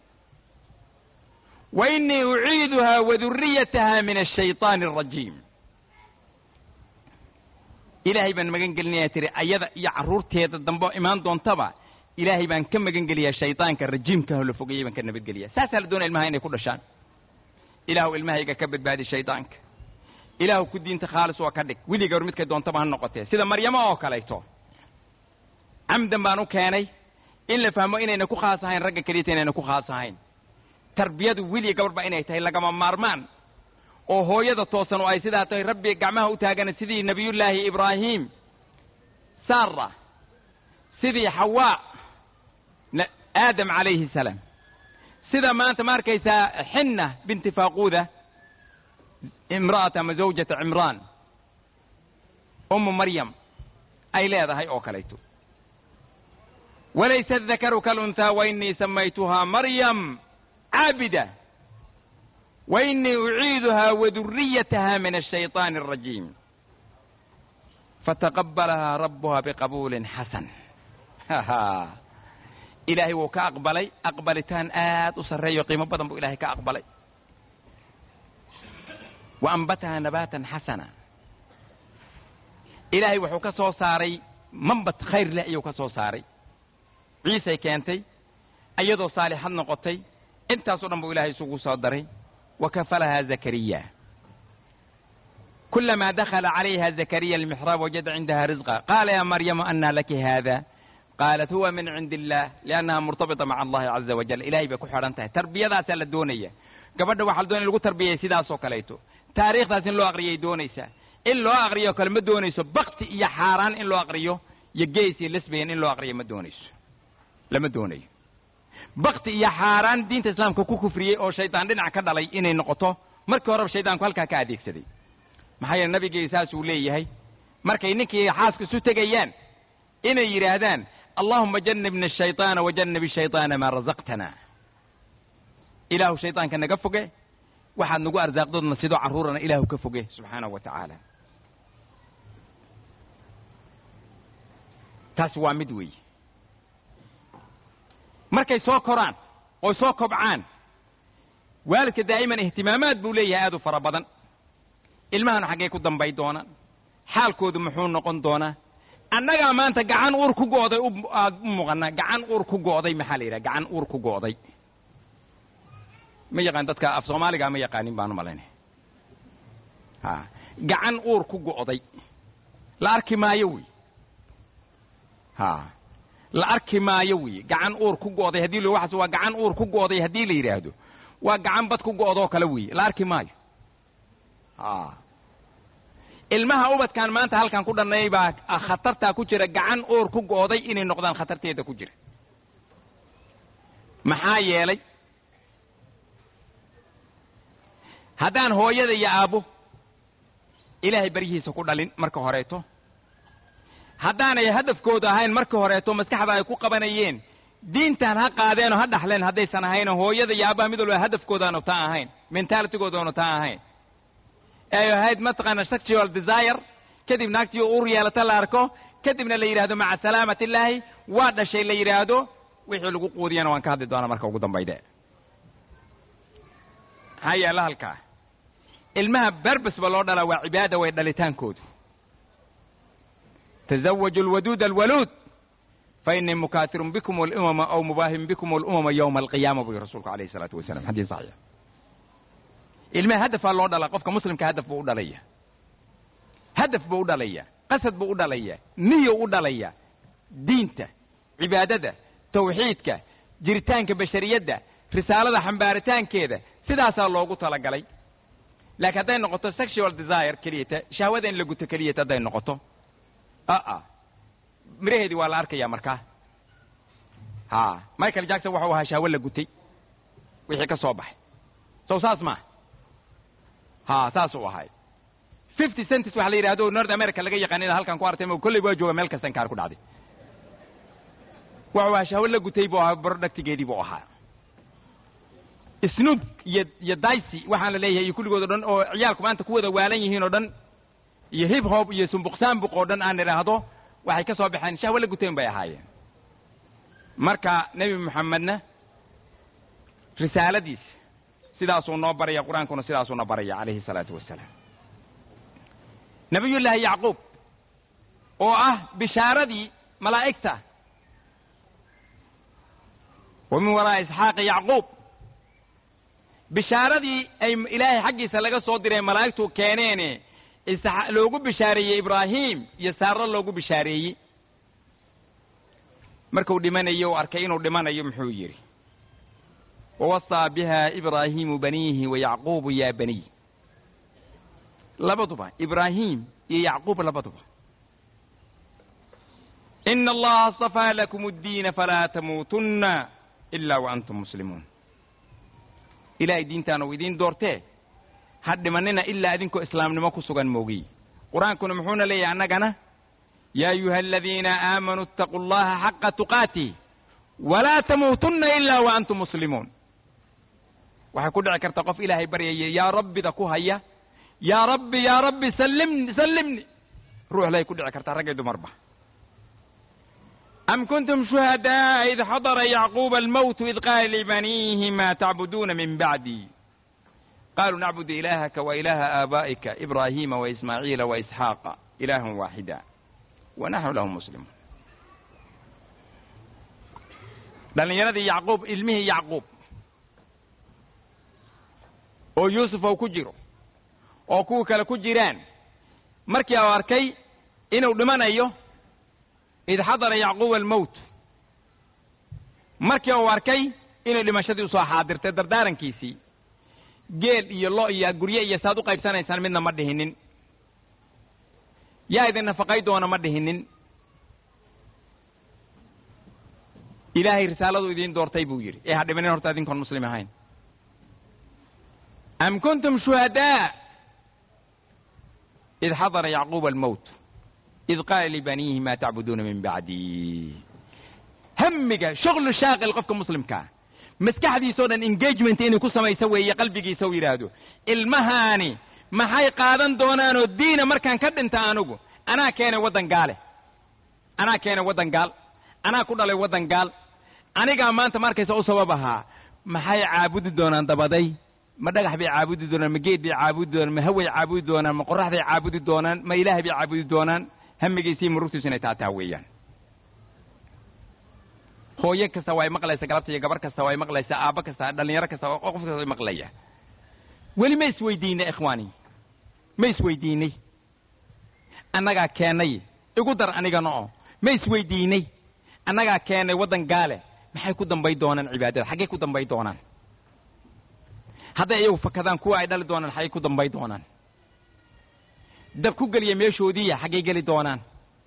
Speaker 2: وإني أعيدها وذريتها من الشيطان الرجيم إلهي بن مجن قلني يا ترى أيضا يعرورتي هذا الدنبو إيمان دون طبع ilaahay baan ka magan geliyaa shaydaanka rajiimka holo fogayay baan ka nabad geliyaa saasaa la doonaya ilmaha inay ku dhashaan ilaahu ilmahayga ka badbaadi shaydaanka ilaahu ku diinta khaalis waa ka dhig weliga hor midkay doontaba ha noqotee sida maryamo oo kaleeto camdan baan u keenay in la fahmo inayna ku khaas ahayn ragga keliyata inayna ku khaas ahayn tarbiyadu weliga gabarba inay tahay lagama maarmaan oo hooyada toosan oo ay sidaa tahay rabbi gacmaha u taagana sidii nabiyullaahi ibraahim saara sidii xawaa آدم عليه السلام سيدا ما أنت ماركيسا حنة بنت فاقودة امرأة مزوجة عمران أم مريم أي لا هاي أوكليتو وليس الذكر كالأنثى وإني سميتها مريم عابدة وإني أعيدها وذريتها من الشيطان الرجيم فتقبلها ربها بقبول حسن إلهي وكا أقبلي أقبلتان آت وسري وقيمة بدن بو إلهي كأقبلي وأنبتها نباتا حسنا إلهي وحوكا سو ساري منبت خير لا يوكا سو ساري عيسى كانتي أيضا صالحا نقطي انت صدن بو إلهي سوق صدري وكفلها زكريا كلما دخل عليها زكريا المحراب وجد عندها رزقا قال يا مريم أنى لك هذا قالت هو من عند الله لأنها مرتبطة مع الله عز وجل إلهي بكو حرانتها تربية ذات الدونية قبل وحال دوني لغو تربية سيدا سوكاليتو تاريخ ذات إن لو أغريه دونيسا إن لو أغريه كلمة دونيسو بقت إيا حاران إن لو أغريه يجيسي لسبين إن لو أغريه مدونيسو لما دوني بقت إيا حاران دين تسلام كوكو كفرية أو شيطان دين عكاد علي إني نقطه مركي ورب شيطان كوالكا كاديك سدي maxay nabiga isaas uu leeyahay markay ninkii xaaska isu tagayaan inay yiraahdaan allahumma jannibna ash-shaytaana wa jannib ash-shaytaana ma razaqtana ilaahu shaytaanka naga foge waxaad nagu arsaaqdoodna sidoo caruurana ilaahu ka foge subhanahu wa ta'ala taas waa mid weey markay soo koraan oo soo kobcaan waalidka daa'iman ihtimaamaad buu leeyahay aad u fara badan ilmahan xagee ku dambay doona xaalkoodu muxuu noqon doona annaga maanta gacan uur ku gooday u muuqana gacan uur ku gooday maxaa la yiraahdaa gacan uur ku gooday ma yaqaan dadka af Soomaaliga ma yaqaanin baan malaynay ha gacan uur ku gooday la arki maayo wi ha la arki maayo wi gacan uur ku gooday hadii loo waxas waa gacan uur ku gooday hadii la yiraahdo waa gacan bad ku goodo kala wi la arki maayo ah ilmaha ubadkan maanta halkan ku dhanay baa khatarta ku jira gacan uur ku gooday inay noqdaan khatarteeda ku jira maxaa yeelay hadaan hooyada iyo aabo ilaahay barihiisa ku dhalin marka horeeto hadaanay hadafkooda ahayn marka horeeto maskaxda ay ku qabanayeen diintan ha qaadeen oo ha dhaxleen hadaysan ahayn hooyada iyo aabba mid walba hadafkooda aanu taa ahayn mentalitygooda aanu taa ahayn ayo hayd matqana sexual desire kadib naagtii uur yeelata la arko kadibna la yiraahdo maca salaamati illaahi waa dhashay la yiraahdo wixii lagu qoodiyana waan ka hadli doonaa marka ugu dambayde haya la halka ilmaha barbas baloo dhala waa cibaada way dhalitaankoodu tazawwaju alwadud alwalud fa inni mukathirun bikum al-umama aw mubahim bikum al-umama yawm al-qiyamah bi rasuulka alayhi salatu wasalam hadith sahih ilmaha hadaf loo dhala qofka muslimka hadaf buu u dhalaya hadaf buu u dhalaya qasad buu u dhalaya niyo u dhalaya diinta cibaadada tawxiidka jiritaanka bashariyada risaalada xambaaritaankeeda sidaas loogu tala galay laakiin haday noqoto sexual desire keliyata shahwada in lagu takaliyata haday noqoto a a mireedi waa la arkaya markaa ha Michael Jackson waxa uu ahaa shahwa la gutay wixii ka soo baxay soo saas ma ha saas uu ahay fifty cents waxa la yiraahdo North America laga yaqaanina halkan ku artay kulli waa jooga meel kastan kaar ku dhacday waxa uu shahwa la gutay buu ahaa productigeedii buu ahaa Snoop iyo iyo Daisy waxaan la leeyahay kulligood dhan oo ciyaalku maanta ku wada waalan yihiin oo dhan iyo hip hop iyo sumbuqsaan buqo dhan aan iraahdo waxay ka soo baxeen shahwa la guteen bay ahaayeen marka nabi Muhammadna risaaladiis sidaas uu noo baraya quraankuna sidaas uu noo baraya alayhi salatu wasalaam nabiyullaahi yaqub oo ah bishaaradii malaa'ikta wa min waraa isxaaq yaqub bishaaradii ay ilaahay xaqiisa laga soo diray malaa'iktu keeneen isxaaq loogu bishaareeyay ibraahim iyo saara loogu bishaareeyay markuu dhimanayo arkay inuu dhimanayo muxuu yiri ووصى بها إبراهيم بنيه ويعقوب يا بني لبطبة إبراهيم يا يعقوب لبطبة إن الله اصطفى لكم الدين فلا تموتن إلا وأنتم مسلمون إلى دين تانو دين دورته حد مننا إلا أدينكو إسلام نمكو سغن موغي قرآن كنا محونا لي عنقنا يا أيها الذين آمنوا اتقوا الله حق تقاته ولا تموتن إلا وأنتم مسلمون waxay ku dhici kartaa qof ilaahay baryay ya rabbi da ku haya ya rabbi ya rabbi sallimni sallimni ruux lay ku dhici kartaa rag iyo dumarba am kuntum shuhada idh hadara yaqub al-maut idh qala li banihi ma ta'buduna min ba'di qalu na'budu ilahaka wa ilaha abaika ibrahima wa isma'ila wa ishaqa ilahan wahida wa nahnu lahu muslimun dhalinyaradii yaqub ilmihi yaqub oo Yusuf oo ku jiro oo kuwa kale ku jiraan markii uu arkay inuu dhimanayo id xadara yacquub almowt markii uu arkay inay dhimashadii usoo xaadirtay dardaarankiisii geel iyo lo iyo gurye iyo saad u qaybsanaysaan midna ma dhihinin yaa idin nafaqay doona ma dhihinin ilaahay risaaladu idiin doortay buu yidhi ee ha dhimanin horta idinkoon muslim ahayn am kuntum shuhadaa id xadara yacquub almowt id qaala libaniihi ma tacbuduuna min bacdii hamiga shuغlu shaaqil qofka muslimkaa maskaxdiisoo dhan engagement inuu ku samayso weeye qalbigiisa uu yidhaahdo ilmahaani maxay qaadan doonaanoo diina markaan ka dhinta anugu anaa keenay waddan gaale anaa keenay waddan gaal anaa ku dhalay waddan gaal anigaa maanta markaysa u sabab ahaa maxay caabudi doonaan dabaday ma dhagax bay caabudi doonaan ma geed bay caabudi doonaan ma haway caabudi doonaan ma qorraxday caabudi doonaan ma ilaahay bay caabudi doonaan hamigiisii murugtiisu inay taataa weeyaan hooyo kasta way maqlaysa galabta iyo gabar kasta way maqlaysa aabba kasta dhalinyaro kasta qof kasta way maqlaya weli ma isweydiinay ikhwaani ma isweydiinay annagaa keenay igu dar anigana oo ma isweydiinay annagaa keenay waddan gaale maxay ku dambay doonaan cibaadada xaggee ku dambay doonaan hadday iyagu fakadaan kuwa ay dhali doonaan xaggee ku dambay doonaan dab ku geliya meeshoodiiya xaggay geli doonaan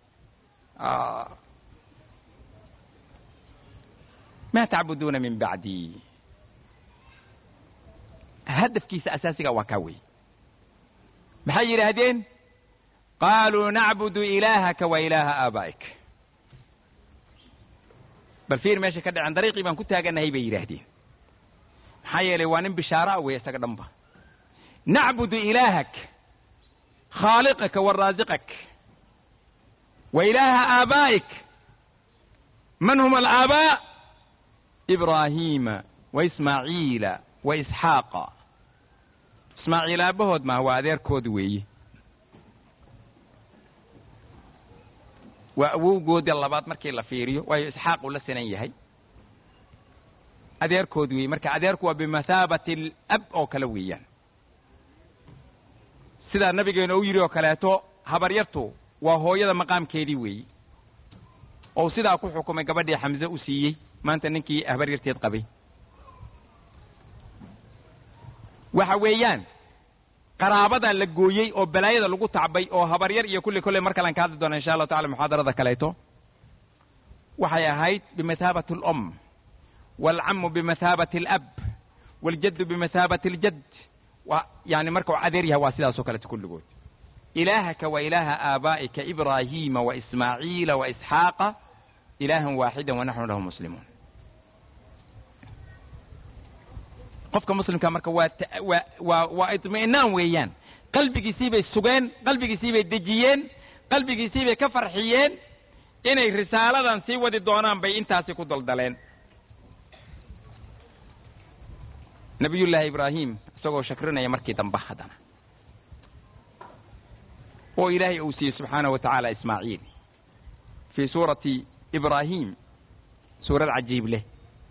Speaker 2: ما تعبدون من بعدي هدف كيس أساسي وكوي محير هدين قالوا نعبد إلهك وإله آبائك بل فير ماشي كده عن طريقي من كنت هاجنا هي بيرهدين محير لوانين بشارة ويستقدم به نعبد إلهك خالقك والرازقك وإله آبائك من هم الآباء إبراهيم وإسماعيل وإسحاق إسماعيل أبهد ما هو أدير كودوي وأبو جود الله بعد مركي الله فيريو وإسحاق ولا سنية هي أدير كودوي مركي أدير كوا بمثابة الأب أو كلويا سيدا النبي جينا ويريو كلاته هبريرتو وهو يدا مقام كيدوي أو سيدا أكو حكومة قبل حمزة أسيي maanta ninkii ahbaryarteed qabay waxa weeyaan qaraabadan la gooyay oo balaayada lagu tacbay oo habaryar iyo kulli kulli marka lan ka hadli doono insha Allah ta'ala muhaadarada kaleeto waxay ahayd bimathabati al-um wal 'am bimathabati al-ab wal jadd bimathabati al-jadd wa yani marka adeer yahay waa sidaas oo kale kulligood ilaahaka wa ilaaha aabaa'ika ibraahiima wa ismaaciila wa isxaaqa ilaahan waahidan wa nahnu lahu muslimun qofka muslimka marka waa waa waa itmiinaan weeyaan qalbigiisii bay sugeen qalbigiisii bay dejiyeen qalbigiisii bay ka farxiyeen inay risaaladan sii wadi doonaan bay intaasi ku daldaleen nabiyullaahi ibraahim isagoo shakrinaya markii dambe hadana oo ilaahay uu siiyey subxaanahu wa tacaala ismaaciil fi suurati ibraahim suurad cajiib leh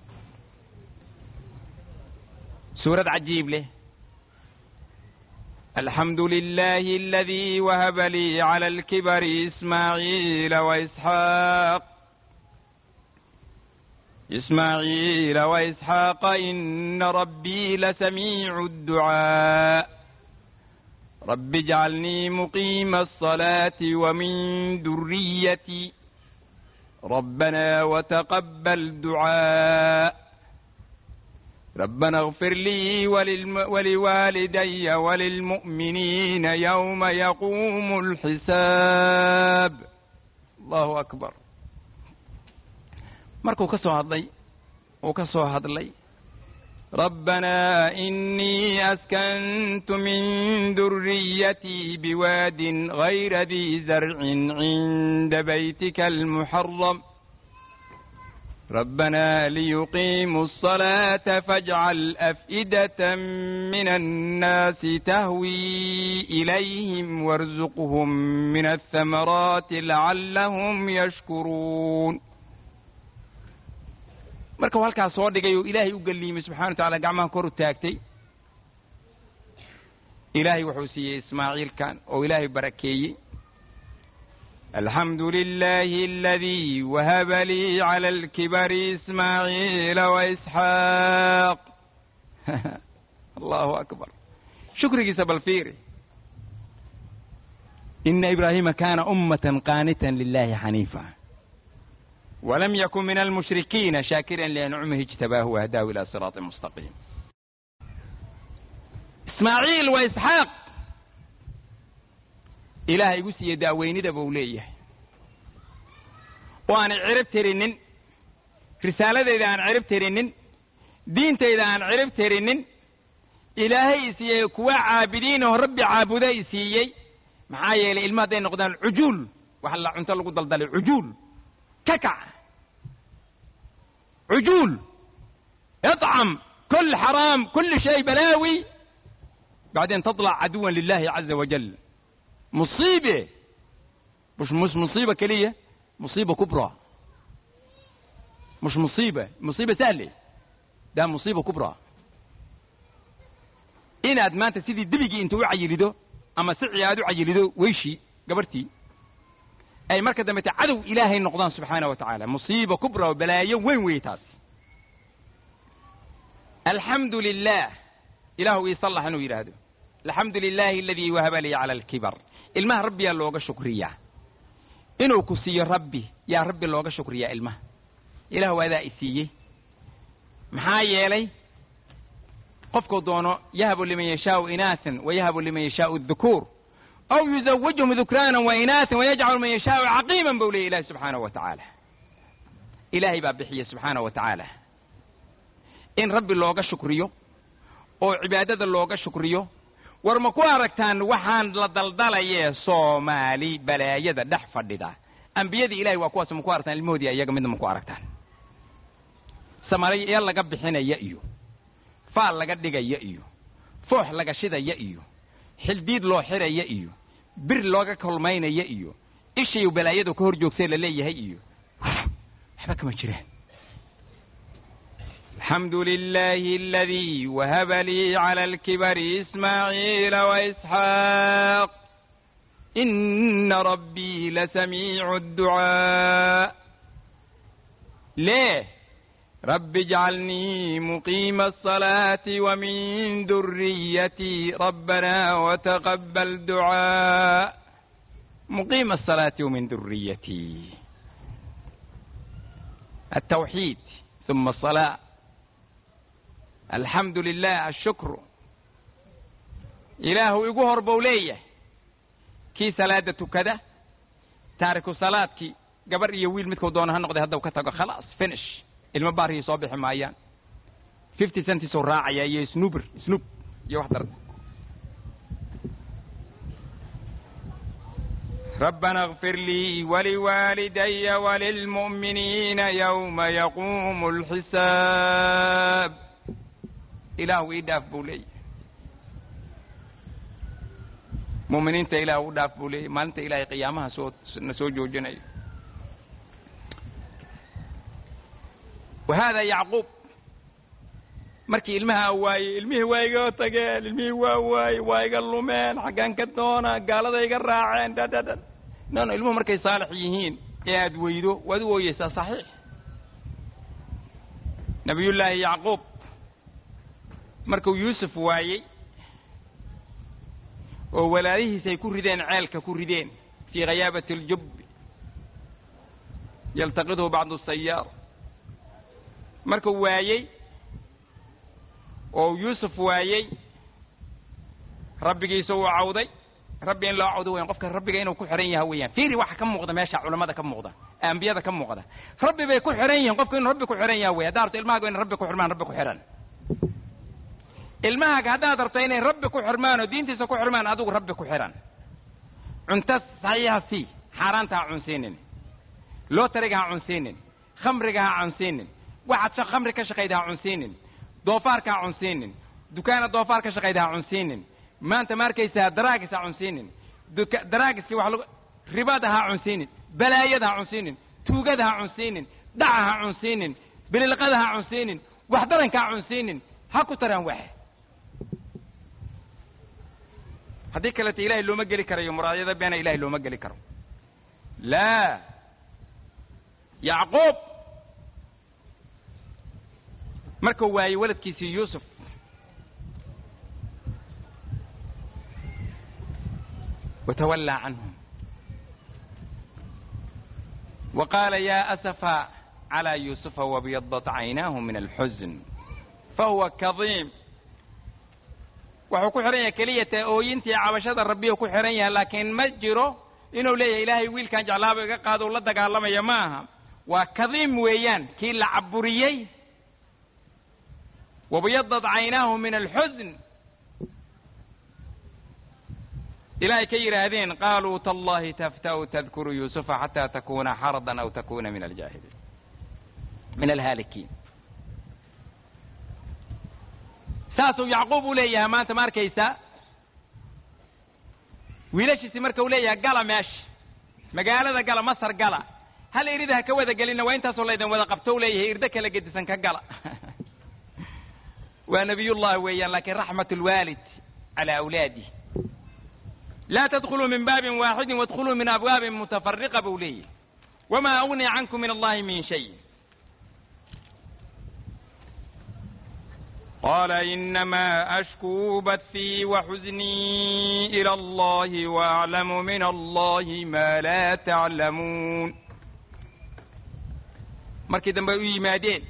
Speaker 2: سورة عجيب له الحمد لله الذي وهب لي على الكبر إسماعيل وإسحاق إسماعيل وإسحاق إن ربي لسميع الدعاء رب اجعلني مقيم الصلاة ومن ذريتي ربنا وتقبل دعاء ربنا اغفر لي وللم... ولوالدي وللمؤمنين يوم يقوم الحساب الله أكبر مركو كسو هدلي وكسو هدلي ربنا إني أسكنت من ذريتي بواد غير ذي زرع عند بيتك المحرم ربنا ليقيموا الصلاة فاجعل أفئدة من الناس تهوي إليهم وارزقهم من الثمرات لعلهم يشكرون marka halka soo dhigay oo ilaahay u galiimay subhanahu wa ta'ala gacmaha kor u taagtay إلهي وحوسي إسماعيل كان أو إلهي بركي الحمد لله الذي وهب لي على الكبر إسماعيل وإسحاق الله أكبر شكرك سب الفيري إن إبراهيم كان أمة قانتا لله حنيفا ولم يكن من المشركين شاكرا لنعمه اجتباه وهداه إلى صراط مستقيم إسماعيل وإسحاق إلهي يقول داويني دبوليه وأنا عرفت رنن رسالة إذا أنا عرفت رنن دينت إذا أنا عرفت رنن إلهي سيئ كوا عابدين وربي عابدي سيئ معايا الإلماء دين نقدان العجول وحلا عنتلقوا ضلدل العجول ككع عجول اطعم كل حرام كل شيء بلاوي بعدين تطلع عدوا لله عز وجل مصيبة مش مش مصيبة كلية مصيبة كبرى مش مصيبة مصيبة سهلة ده مصيبة كبرى إن أدمانت سيدي دبيجي انتو عيلدو أما سعي هادو عيلدو ويشي قبرتي أي مركز دمت عدو إلهي النقضان سبحانه وتعالى مصيبة كبرى وبلايا وين ويتاس الحمد لله إله يصلح أنه يرادو الحمد لله الذي وهب لي على الكبر المه ربي اللوغة شكرية إنه كسي ربي يا ربي اللوغة شكرية المه إله وذا إسيه محايا لي قفكو دونه يهب لمن يشاء إناثا ويهب لمن يشاء الذكور أو يزوجهم ذكرانا وإناثا ويجعل من يشاء عقيما بولي إله سبحانه وتعالى إلهي باب بحية سبحانه وتعالى إن ربي اللوغة شكرية أو عبادة اللوغة شكرية warmaku aragtaan waxaan la daldalay Soomaali balaayada dhax fadhida anbiyada Ilaahay waa kuwaas ma ku aragtaan ilmoodi ayaga midna ma ku aragtaan Soomaaliya laga bixinaya iyo faal laga dhigaya iyo foox laga shidaya iyo xildiid loo xiraya iyo bir looga kulmaynaya iyo ishay balaayada ka hor joogsay la leeyahay iyo waxba kama jiraan الحمد لله الذي وهب لي على الكبر إسماعيل وإسحاق إن ربي لسميع الدعاء ليه رب اجعلني مقيم الصلاة ومن ذريتي ربنا وتقبل دعاء مقيم الصلاة ومن ذريتي التوحيد ثم الصلاة الحمد لله الشكر إله يقهر بوليه كي سلادة كذا تارك صلاة كي قبر يويل متكو دونها نقضي هذا وكتاق خلاص فينش المباري صابح معيان خمسين سنتي سراع يا سنوبر سنوب يا واحد ربنا اغفر لي ولوالدي وللمؤمنين يوم يقوم الحساب إله يداف بولي مؤمنين تا إله يداف بولي ما أنت إله قيامها صوت نسوجو جني وهذا يعقوب مركي المها واي المه واي قوتقال المه واي واي قال له مان حقان كدونا قال هذا يقرعين دا دا دا نو نو المه مركي صالحيين يا دويدو ودو يسا صحيح نبي الله يعقوب مركو يوسف واي وولائه سيكون ردين عالك كردين في غيابة الجب يلتقطه بعض السيارة مركو واي oo Yusuf waayay rabbiga isoo cawday rabbi in la cawdo weyn qofka rabbiga inuu ku xiran yahay weeyaan fiiri waxa ka muuqda meesha culimada ka muuqda anbiyada ka muuqda rabbi bay ku xiran yihiin qofka inuu rabbi ku xiran yahay weeyaan daarto ilmaaga in rabbi ku xirmaan rabbi ku xiran ilmaaga hadaa darto inay rabbi ku xirmaan oo diintiisa ku xirmaan adigu rabbi ku xiran cunta sayaasi xaraanta cunsiinin loo tariga cunsiinin khamriga cunsiinin waxa khamri ka shaqeeyda cunsiinin doofaarka cunsiinin dukaana doofaarka shaqeeyda cunsiinin maanta markaysa daraagisa cunsiinin daraagiski wax lagu ribadaha cunsiinin balaayadaha cunsiinin tuugadaha cunsiinin dhacaha cunsiinin bililqadaha cunsiinin wax daranka cunsiinin ha ku taraan wax haddii kaleta ilaahay looma geli karayo muraadyada beena ilahay looma geli karo laa yacquub markuu waayey waladkiisii yuusuf watawallaa canhum وقال يا أسفا على يوسف وابيضت عيناه من الحزن فهو كظيم wuxuu ku xiran yahay keliya ooyintii cabashada rabbiga ku xiran yahay laakiin ma jiro inuu leeyahay ilaahay wiilkan jeclaaba iga qaado la dagaalamaya maaha waa kadiim weeyaan kii la caburiyey وابيضت عيناه من الحزن إلهي كي يرهدين قالوا تالله تفتأ تذكر يوسف حتى تكون حرضا أو تكون من الجاهلين من الهالكين ساسو يعقوب ليها ما انت ماركيسا ويلاشي سمركو ليها قال ماشي مقالة قال مصر قال هل يريدها كوذا قال لنا وين تصل ليدا وذا قبتو ليه يردك لقد سنك قال ونبي الله ويا لكن رحمة الوالد على أولاده لا تدخلوا من باب واحد وادخلوا من أبواب متفرقة بوليه وما أغني عنكم من الله من شيء قال إنما أشكو بثي وحزني إلى الله وأعلم من الله ما لا تعلمون markii dambe u yimaadeen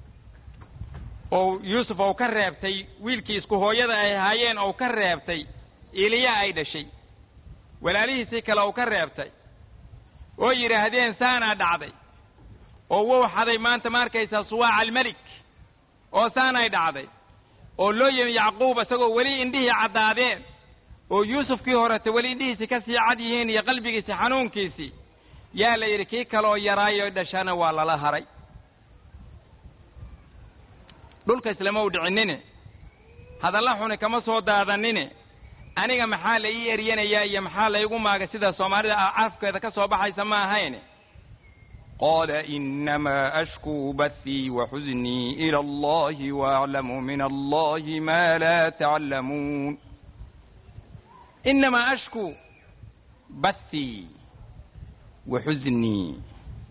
Speaker 2: oo Yuusuf oo ka reebtay wiilkii isku hooyada ay haayeen oo ka reebtay Iliya ay dhashay walaalihiisii kale oo ka reebtay oo yiraahdeen saana dhacday oo wuu xaday maanta markaysa suwaac al-malik oo saana ay dhacday oo loo yimi Yacquub asagoo wali indhihi cadaadeen oo Yuusufkii horata wali indhihiisa ka sii cad yihiin iyo qalbigiisa xanuunkiisii yaa la yiri kii kale oo yaraayo dhashana waa lala haray dhulka islaama u dhicinine hadalla xun kama soo daadanine aniga maxaa la ii eryanaya iyo maxaa la igu maaga sida Soomaalida afkeeda ka soo baxaysa ma ahayne قال إنما أشكو بثي وحزني إلى الله وأعلم من الله ما لا تعلمون إنما أشكو بثي وحزني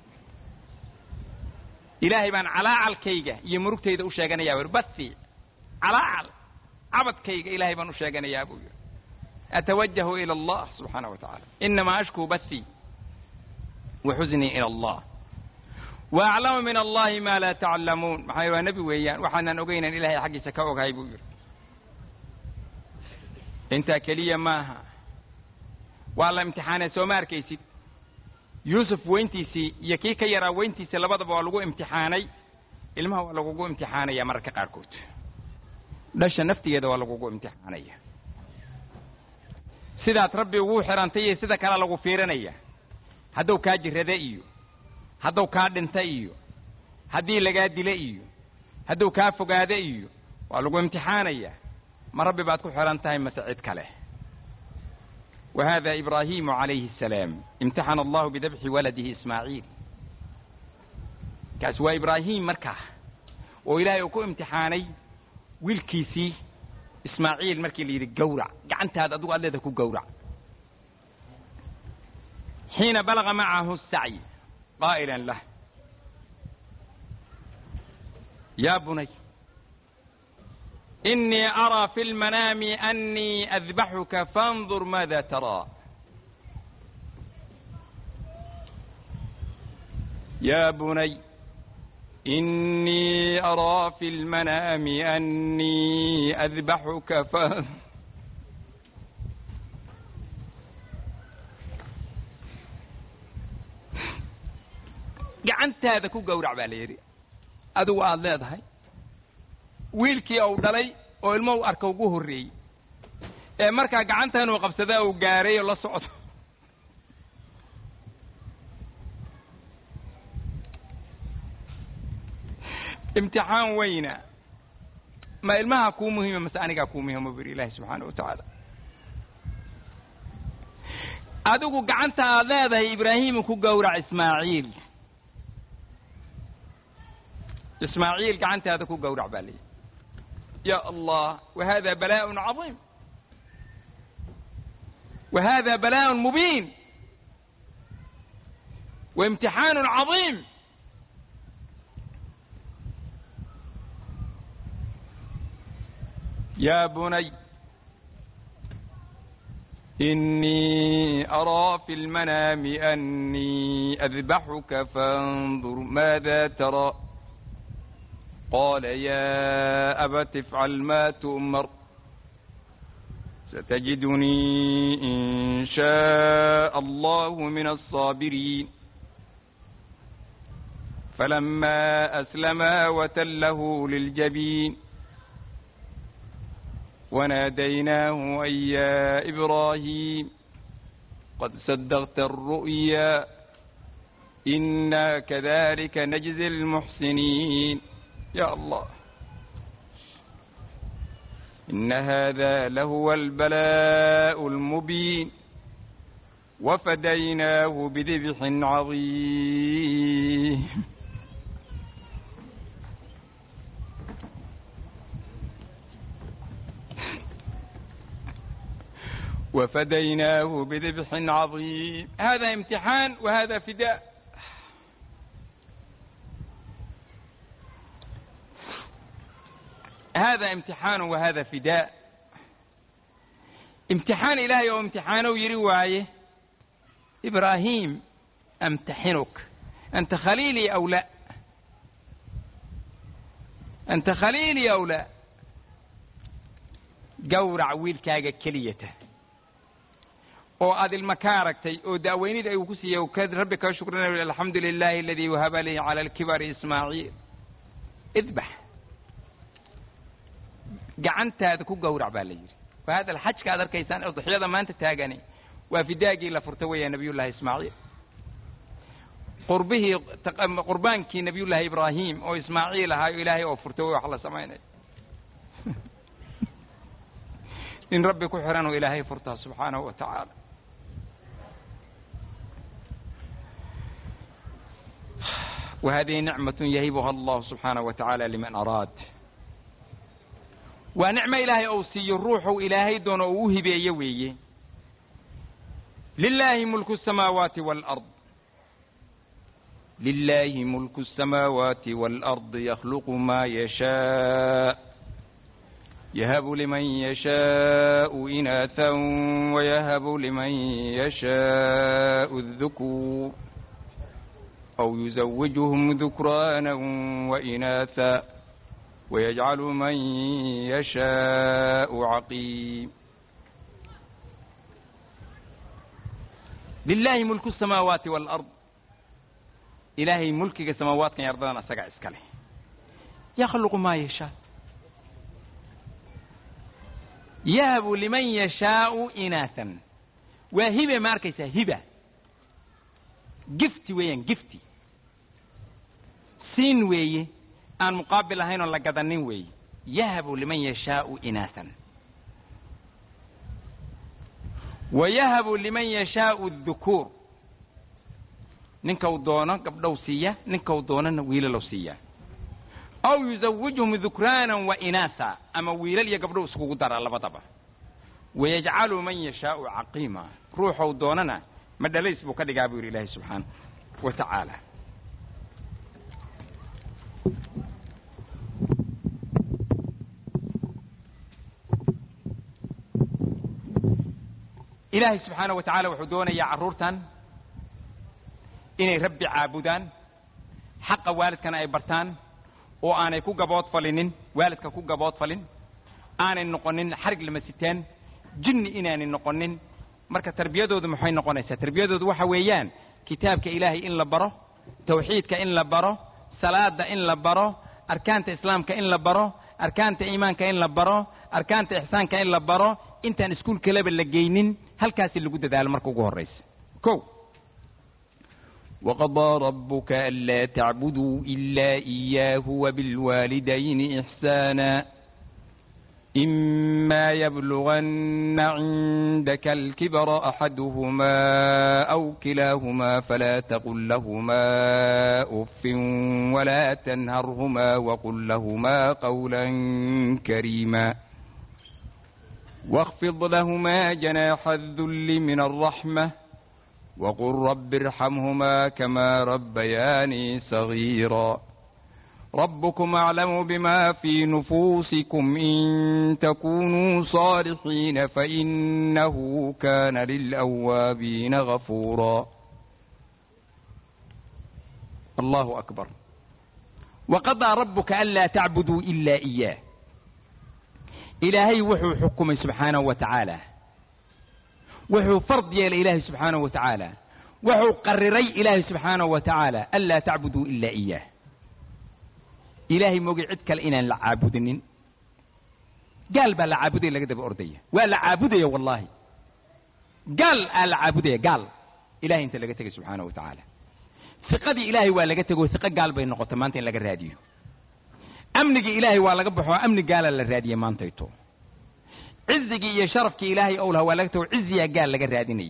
Speaker 2: إلهي بان علاعل كيغا يمرك تيدا أشاقنا يا بير بثي علاعل عبد كيغا إلهي بان أشاقنا يا بير أتوجه إلى الله سبحانه وتعالى إنما أشكو بثي وحزني إلى الله وأعلم من الله ما لا تعلمون محايا نبي ويان وحنا نقينا إلهي حقي سكاوك هاي بير انت كلية ماها والله امتحان سومار كيسي يوسف وينتيسي يكيك يرى وينتيسي لبضب ولقو امتحاني إلما هو لقو امتحاني يا مركة قاركوت داشا نفتي يدو لقو امتحاني سيدات ربي وحرانتي سيدا كلا لقو فيراني هدو كاجر ردائيو هدو كادنتايو هدي لقا دلائيو هدو كافو قادائيو ولقو امتحاني ما ربي باتكو حرانتاي مسعيد كله وهذا إبراهيم عليه السلام امتحن الله بذبح ولده إسماعيل كاسوا إبراهيم مركه وإلهي يكون امتحاني والكيسي إسماعيل مركي اللي يقورع قعنت هذا أدوى اللي ذاكو قورع حين بلغ معه السعي قائلا له يا بني إني أرى في المنام أني أذبحك فانظر ماذا ترى يا بني إني أرى في المنام أني أذبحك فانظر قعنت هذا كو قورع باليري أدو آذاد هاي wiilkii uu dhalay oo ilmo arka ugu horeeyay ee marka gacantan uu qabsaday uu gaaray la socdo imtixaan weyna ma ilmaha ku muhiim ma aniga ku muhiim bir Ilaahay subhanahu wa ta'ala adigu gacanta adeeday Ibraahim ku gowrac Ismaaciil Ismaaciil gacanta hada ku gowrac balay يا الله وهذا بلاء عظيم وهذا بلاء مبين وامتحان عظيم. يا بني إني أرى في المنام أني أذبحك فانظر ماذا ترى. قال يا أبت افعل ما تؤمر ستجدني إن شاء الله من الصابرين. فلما أسلما وتله للجبين وناديناه أن يا إبراهيم قد صدقت الرؤيا إنا كذلك نجزي المحسنين. يا الله إن هذا لهو البلاء المبين وفديناه بذبح عظيم. وفديناه بذبح عظيم. هذا امتحان وهذا فداء. هذا امتحان وهذا فداء. امتحان إلهي وامتحانه يروايه إبراهيم أمتحنك أنت خليلي أو لا، أنت خليلي أو لا. gawrac wiilkaaga keliyata oo aad ilma ka aragtay oo daaweynida ay ku siiyay oo kad rabbi ka shukranaa alxamdulillahi alladhi wahaba li ala al-kibar ismaaciil idbax gacantaada ku gawrac baa la yiri. وهذا الحج ka adarkaysan oo dhixyada maanta taagani waa fidaagii la furtay weeyaan nabiyullaahi ismaaciil qurbihi qurbaankii nabiyullaahi ibraahim oo ismaaciil ahaa ilaahay oo furtay wax la sameeyay إن ربي كحران وإلهي فرطها سبحانه وتعالى. وهذه نعمة يهبها الله سبحانه وتعالى لمن أراد. ونعمة إلهي أوصي الروح إلهي دون أوهب يوي. لله ملك السماوات والأرض لله ملك السماوات والأرض يخلق ما يشاء يهب لمن يشاء إناثا ويهب لمن يشاء الذكور أو يزوجهم ذكرانا وإناثا ويجعل من يشاء عقيم. لله ملك السماوات والأرض إلهي ملك السماوات كان يرضانا سقع اسكاله يخلق ما يشاء يهب لمن يشاء إناثا وهبة ماركيسة هبة جفتي وين جفتي سين وي أن مقابل هين ولا قدنين وي يهب لمن يشاء إناثا ويهب لمن يشاء الذكور ننكو دونا قبل وصية ننكو دونا ويل لوصية أو يزوجهم ذكرانا وإناثا أما ويل يقبلوا سكو دار الله بطبع ويجعل من يشاء عقيما روحه دوننا مدى ليس بكذا جابر الله سبحانه وتعالى. إلهي سبحانه وتعالى وحدونا يا عرورتان إني ربي عابدان حق والد كان أي برتان oo aanay ku gabood falinin waalidka ku gabood falin aanay noqonin xarig lama sitaan jinni inaanay noqonin. marka tarbiyadoodu maxay noqonaysaa? tarbiyadoodu waxa weeyaan kitaabka ilaahay in la baro, tawxiidka in la baro, salaada in la baro, arkaanta islaamka in la baro, arkaanta iimaanka in la baro, arkaanta ihsaanka in la baro. intaan iskuul kale la geynin halkaas lagu dadaalo marka ugu horeysa. kow وقضى ربك ألا تعبدوا إلا إياه وبالوالدين إحسانا إما يبلغن عندك الكبر أحدهما أو كلاهما فلا تقل لهما أف ولا تنهرهما وقل لهما قولا كريما واخفض لهما جناح الذل من الرحمة وقل رب ارحمهما كما ربياني صغيرا ربكم أعلم بما في نفوسكم إن تكونوا صالحين فإنه كان للأوابين غفورا. الله أكبر. وقضى ربك ألا تعبدوا إلا إياه. إلهي وحو حكم سبحانه وتعالى، وحو فرض يا الإله سبحانه وتعالى، وحو قرري إله سبحانه وتعالى ألا تعبدوا إلا إياه. إلهي موقعدك الإنان لعابدنين قال بقى لعابدين لقد بأردية ولا عابدية والله قال العابدية قال إلهي انت لقيتك سبحانه وتعالى ثقدي إلهي ولقيتك وثقة قال بين نقطة ما انت لقى الراديو أمنك إلهي ولقى بحوة أمنك قال الرادية ما انتيتو عزك يا شرفك إلهي أولها ولقيته عزي قال لقى الراديني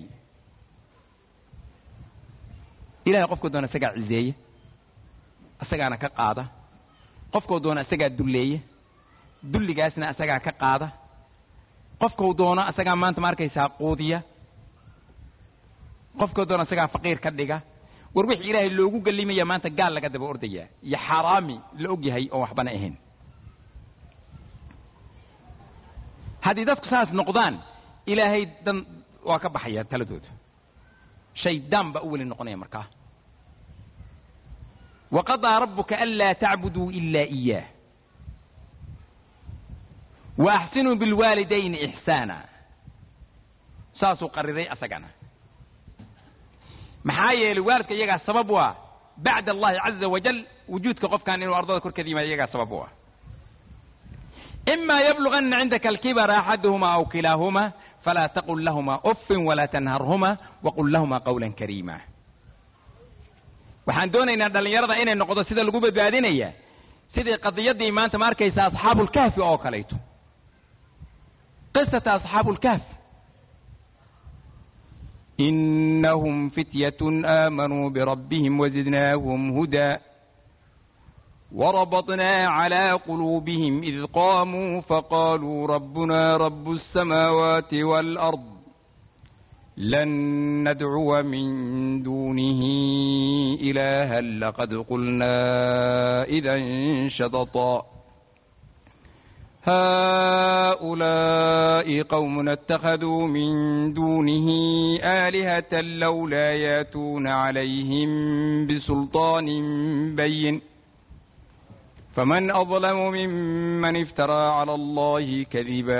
Speaker 2: إلهي قفك دون سقع عزية أسقعنا كقاضة qofkuu doona asagaa dulleeye dulligaasna asagaa ka qaada qofkuu doona asagaa maanta ma arkaysaa quudiya qofkuu doona asagaa faqiir ka dhiga war wixii ilaahay loogu galimaya maanta gaal laga daba ordaya iyo xaraami la og yahay oo waxbana ahayn. haddii dadku saas noqdaan ilaahay dan waa ka baxaya taladooda shaydaan baa u weli noqonaya markaa. وقضى ربك ألا تعبدوا إلا إياه وأحسنوا بالوالدين إحسانا ساسو قرري أسقنا محايا الوالد يجا سببها بعد الله عز وجل وجودك قف كان إنه أرض كل كذي ما يجا سببها إما يبلغن عندك الكبر أحدهما أو كلاهما فلا تقل لهما أف ولا تنهرهما وقل لهما قولا كريما. waxaan doonaynaa dhalinyarada inay noqdo sida lagu badbaadinaya sidii qadiyadii maanta ma arkaysa asxaabul kahfi oo kaleeto qisata asxaabul kahf innahum fityatun aamanu birabbihim wazidnaahum huda وربطنا على قلوبهم إذ قاموا فقالوا ربنا رب السماوات والأرض لن ندعو من دونه إلها لقد قلنا إذا شططا هؤلاء قوم اتخذوا من دونه آلهة لولا ياتون عليهم بسلطان بين فمن أظلم ممن افترى على الله كذبا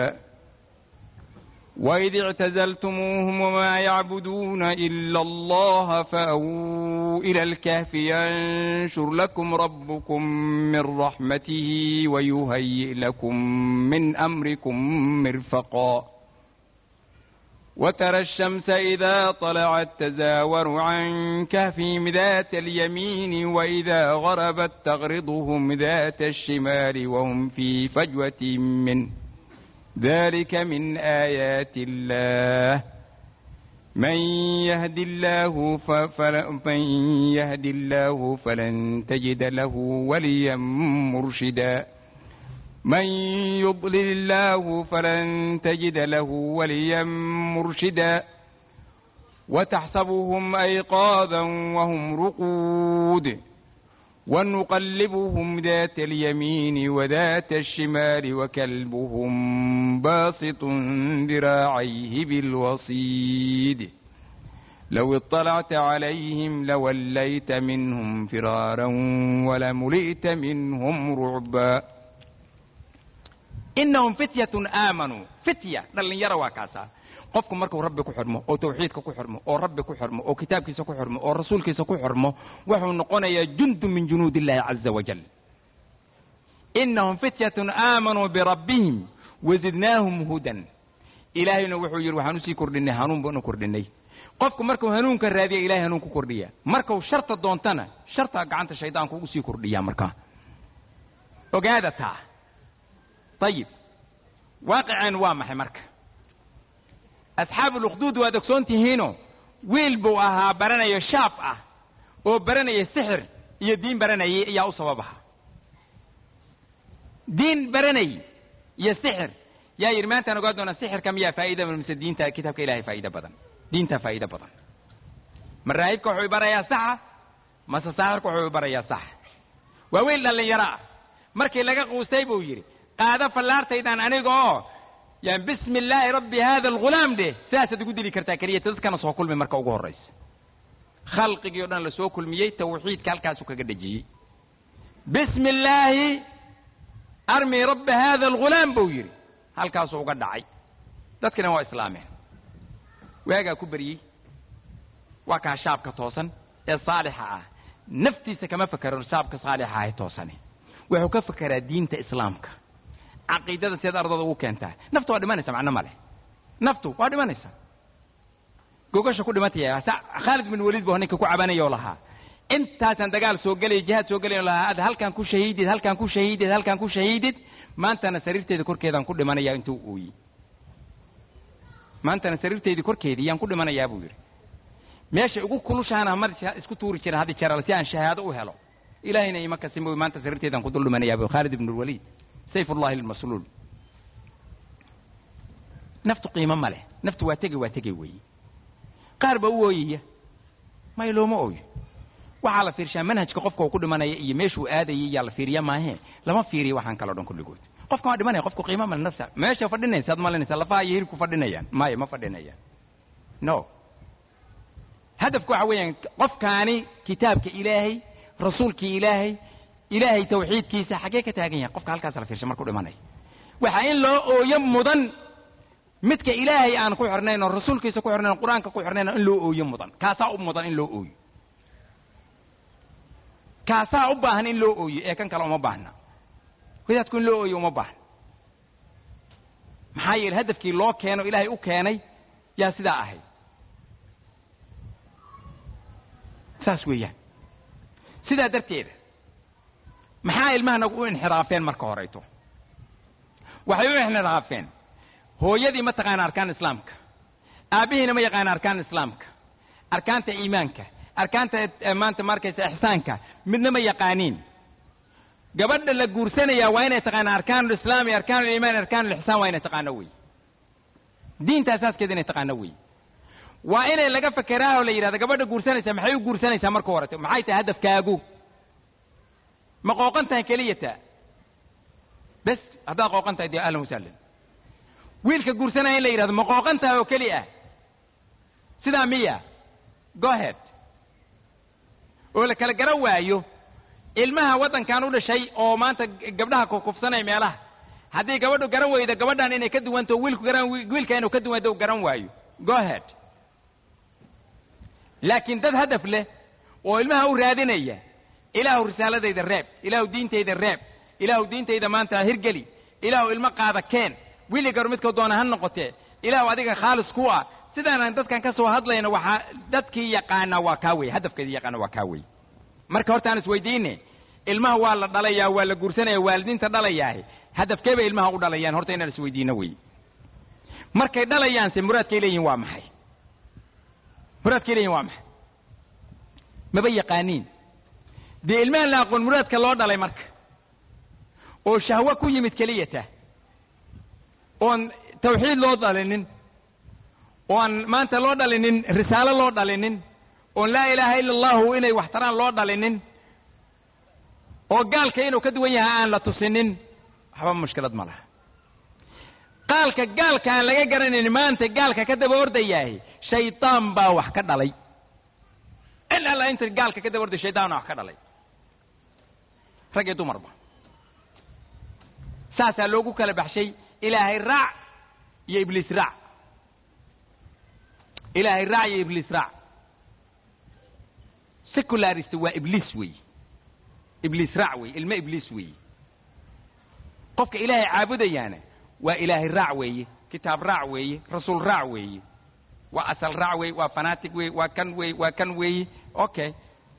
Speaker 2: وإذ اعتزلتموهم وما يعبدون إلا الله فأووا إلى الكهف ينشر لكم ربكم من رحمته ويهيئ لكم من أمركم مرفقا وترى الشمس إذا طلعت تزاور عن كهفهم ذات اليمين وإذا غربت تغرضهم ذات الشمال وهم في فجوة منه ذلك من آيات الله من يهد الله فمن يهد الله فلن تجد له وليا مرشدا من يضلل الله فلن تجد له وليا مرشدا وتحسبهم أيقاظا وهم رقود ونقلبهم ذات اليمين وذات الشمال وكلبهم باسط ذراعيه بالوصيد لو اطلعت عليهم لوليت منهم فرارا ولملئت منهم رعبا إنهم فتية آمنوا فتية لن يروا كاسا qofku markuu rabbi ku xirmo oo tawxiidka ku xirmo oo rabbi ku xirmo oo kitaabkiisa ku xirmo oo rasuulkiisa ku xirmo wuxuu noqonayaa jundu min junuudillahi azza wa jalla. innahum fityatun aamanu birabbihim wazidnaahum hudan. ilaahayna wuxuu yiri waxaan u sii kordhinay hanuun baan u kordhinay. qofku markuu hanuunka raadiyo ilaahay hanuun ku kordhiya, markuu sharta doontana sharta gacanta shaydaanku ugu sii kordhiya markaa. ogaada taa. طيب واقعا وامح marka أصحاب الأخدود وادكسونتهينو ويل بو أها برانيا شاب أه أو برانيا سحر يا دين برانيا يا أصوابها دين برانيا يا سحر يا يرمان تانو قادونا سحر كم يا فائدة من المسدين تا كتابك إلهي فائدة بدن دين تا فائدة بدن من رايب كحوي برا يا صح ما سساهر كحوي برا يا صح وويل اللي يرى مركي لقى قوسي بويري هذا فلار تيدان أنيقو يعني بسم الله ربي هذا الغلام ده ساسة تقول لي كرتاكرية تذكر صو كل من مركو جوه الرئيس خلق يودان لسو كل مية توحيد كالكاسو كجدجي بسم الله أرمي رب هذا الغلام بويري هل كاسو قد عي تذكر هو إسلامي ويجا كبري وكا شاب كتوسن الصالحة نفتي سكما فكر شاب كصالحة هي توسني وهو كفكر دين إسلامك عقيدة سيد أرض وكانتها نفتو هذا ما نسمع عنه ماله نفتو هذا ما نسمع جوجش كل ما تيجي خالد من وليد بهنيك كو عباني يولها انت تندقال سوق لي جهات سوق لي هذا هل كان كو شهيد هل كان كو شهيد هل كان كو شهيد ما انت انا سريرتي ذكر كذا كل ما يا انتو وي ما انت انا سريرتي ذكر كذا يا كل ما يا ابوير ماشي اقول كل شيء انا مر اسكو توري كده هذه شرالتي ان شهاده وهلو الهنا يمك سمو ما انت سريرتي ذا كل ما يا ابو خالد بن الوليد سيف الله المسلول نفط قيمه ماله نفط واتجي واتجي وي قارب وويه ما يلومه أوي وعلى فيرشان منهج قفك وكل ما يمشي وآدي يلا فيريا ما هي لما فيري وحن كلا دون كل جود قفك ما دمانه قفك قيمة من نفسه ماشي فردنا ساد مالنا سلفا يهرك فردنا يان ما ما فردنا يان نو هدفك عوين قفك يعني كتابك إلهي رسولك إلهي إلهي توحيد كيسة حقيقة تاجين قفك هالكاس على فيرشان مركو دمانه وحين له أو يمضن midka ilaahay aan ku xirnayno rasuulkiisa ku xirnayno quraanka ku xirnayno in loo ooyo mudan kaasa u mudan in loo ooyo kaasa u baahan in loo ooyo ee kan kale uma baahna wadaadku in loo ooyo uma baahna maxaa yeelay hadafkii loo keeno ilaahay u keenay yaa sidaa ahay saas weeyaan sidaa darteeda maxaa ilmaha nagu inxiraafeen marka horeyto waxay u inxiraafeen hooyadii ma taqaan arkaan islaamka aabihiina ma yaqaan arkaan islaamka arkaanta iimaanka arkaanta maanta markaysa ihsaanka midna ma yaqaaniin gabadha la guursanaya waa inay taqaan arkaan islaam iyo arkaan iimaan arkaan ihsaan waa inay taqaan way diinta asaaskeeda inay taqaan way waa inay laga fakiraa oo la yiraahdo gabadha guursanaysa maxay u guursanaysaa marka hore maxay tahay hadafkaagu ma qooqan tahay keliyata bas hada qooqan tahay ahlan wa sahlan wiilka guursanaya in la yiraahdo ma qooqan tahay oo kali ah sida miya go ahead oo la kala garan waayo ilmaha wadankan u dhashay oo maanta gabdhaha ku kufsanay meelaha hadii gabadhu garan weydo gabadhan inay ka duwanto wiilku garan wiilka inuu ka duwanto garan waayo go ahead laakiin dad hadaf leh oo ilmaha u raadinaya ilaahu risaaladayda reeb ilaahu diintayda reeb ilaahu diintayda maanta hirgeli ilaahu ilma qaada keen wili garmidka doona han noqotee ilaahu adiga khaalis ku ah sidaan dadkan ka soo hadlayna waxa dadkii yaqaana waa ka way hadafkeedii yaqaana waa ka way marka horta aan isweydiinay ilmaha waa la dhalayaa waa la guursanaya waalidiinta dhalayaa hadafkeeba ilmaha u dhalayaan horta inaan isweydiino way markay dhalayaan si muraadkay leeyihiin waa maxay muraadkay leeyihiin waa maxay ma yaqaaniin de ilmaha la aqoon muraadka loo dhalay marka oo shahwa ku yimid keliyata on tawxiid loo dhalinin on maanta loo dhalinin risaalo loo dhalinin on la ilaaha illa allah inay wax taraan loo dhalinin oo gaalka inuu ka duwan yahay aan la tusinin waxba mushkilad ma laha qaalka gaalka aan laga garanin maanta gaalka ka daba ordayahay shaytaan baa wax ka dhalay illa la inta gaalka ka daba orday shaytaan wax ka dhalay rag iyo dumarba saasa loogu kala baxshay ilaahay raac iyo ibliis raac ilaahay raac iyo ibliis raac secularist waa ibliis wey ibliis raac wey ilma ibliis wey qofka ilaahay caabudayaana waa ilaahay raac weeye kitaab raac weeye rasuul raac weeye waa asal raac weeye waa fanatic weeye waa kan weeye waa kan weeye okay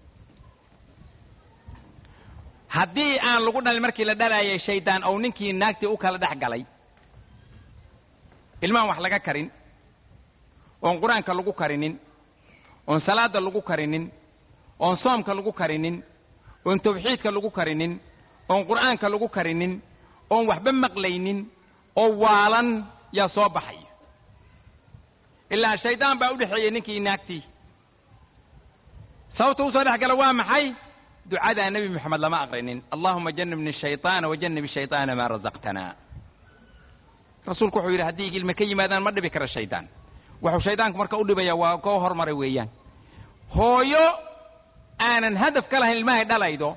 Speaker 2: haddii aan lagu dhalin markii la dhalaayay shaydaan oo ninkii naagtii u kala dhex galay ilmahan wax laga karin oon quraanka lagu karinin oon salaada lagu karinin oon soomka lagu karinin oon tawxiidka lagu karinin oon quraanka lagu karinin oon waxba maqlaynin oo waalan yaa soo baxay ilaa shaydaan baa u dhaxeeyay ninkii naagtii sababta uu soo dhaxgala waa maxay ducada nabi maxamed lama aqrinin allahumma jannibni ash-shaytaana wa jannib ash-shaytaana ma razaqtana rasuulku wuxuu yiri hadii ilma ka yimaadaan ma dhibi kara shaydaan wuxuu shaydaanku marka u dhibaya waa koo hormaray weeyaan hooyo aanan hadaf ka lahayn ilmaha dhalaydo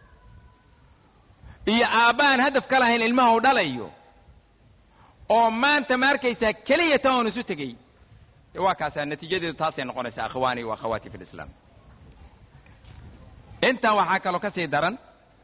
Speaker 2: iyo aabaan hadaf ka lahayn ilmaha dhalayo oo maanta markaysa kaliya toon isu tagay waa kaas natiijadeedu taas ay noqonaysaa akhwaani wa akhawati fi islam inta waxa kale ka sii daran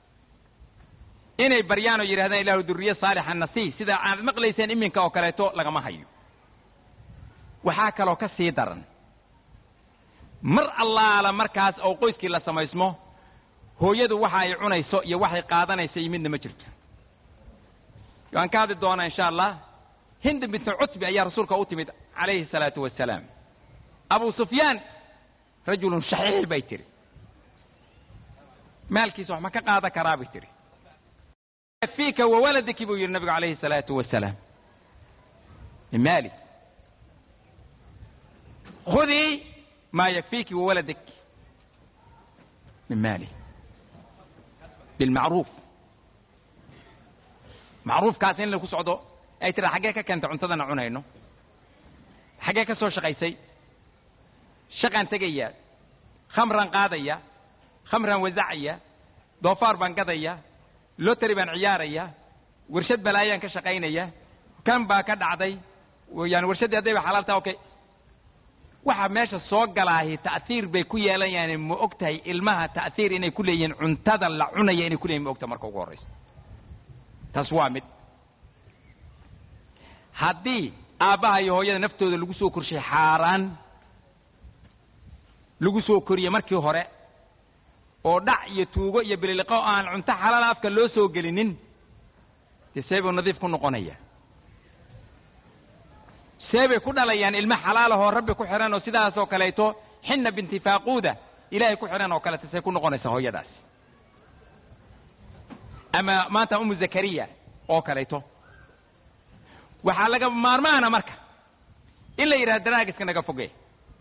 Speaker 2: inay baryaano yiraahdaan ilaahu durriye saalihan nasi sida aad maqlayseen iminka oo kaleeto lagama hayo waxa kale ka sii daran mar allaala markaas oo qoyskii la samaysmo hooyadu waxa ay cunayso iyo waxay qaadanayso midna ma jirto yaan ka hadli doona insha Allah hind bint utbi ayaa rasuulka u timid alayhi salatu wassalam abu sufyan rajulun shahih baytiri maalkiisa wax ma ka qaada karaa baytiri فيك وولدك بو النبي عليه الصلاة والسلام من مالي خذي ما يكفيك وولدك من مالي بالمعروف معروف كاسين لو كسعدو اي ترى حقيقة كانت عنتدنا عنينو حقيقة سو شقيسي شقان تقيا خمرا قاضية خمرا وزعية دوفار بانقضية لوتري بان عياريا ورشد بلايان كشقينيا كان با كدعدي ويعني ورشد هدي حلالته اوكي waxa meesha soo galaahay taasiir bay ku yeelanayaan ma ogtahay ilmaha taasiir inay ku leeyeen cuntada la cunaya inay ku leeyeen ma ogta marka ugu horeyso taas waa mid hadii aabaha iyo hooyada naftooda lagu soo korshay xaaraan lagu soo koriyo markii hore oo dhac iyo tuugo iyo biliqo aan cunta xalaal afka loo soo gelinin tisaybo nadiif ku noqonaya سيبي كنا ليان ilma xalaal ah oo rabbi ku xiran oo sidaas oo kaleeto xinna binti faaquda ilaahay ku xiran oo kale tasay ku noqonaysa hooyadaas ama maanta umu zakariya oo kaleeto waxa laga maarmaana marka in la yiraahdo daraagiska naga fogee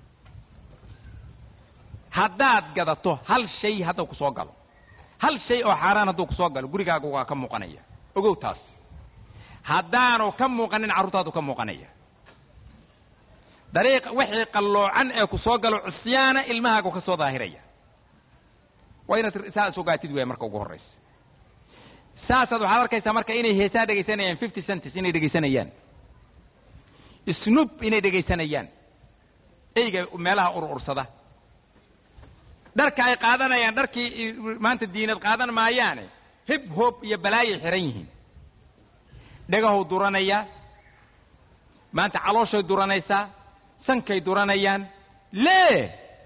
Speaker 2: haddaad gadato hal shay hadda ku soo galo hal shay oo xaraan hadda ku soo galo gurigaaga waa ka muuqanaya ogow taas haddaanu ka muuqanin carruurtaadu ka muuqanaya dariiq wixii qaloocan ee ku soo galo cusyaana ilmahaagu ka soo daahiraya wayna tirsaa soo gaatid way marka ugu horeysa saasad waxa arkaysa marka inay heesaa dhageysanayaan fifty cents inay dhageysanayaan snoop inay dhageysanayaan eyga meelaha urursada dharka ay qaadanayaan dharkii maanta diinad qaadan maayaan hip hop iyo balaayo xiran yihiin dhagahu duranaya maanta calooshay duranaysa sankay duranayaan lee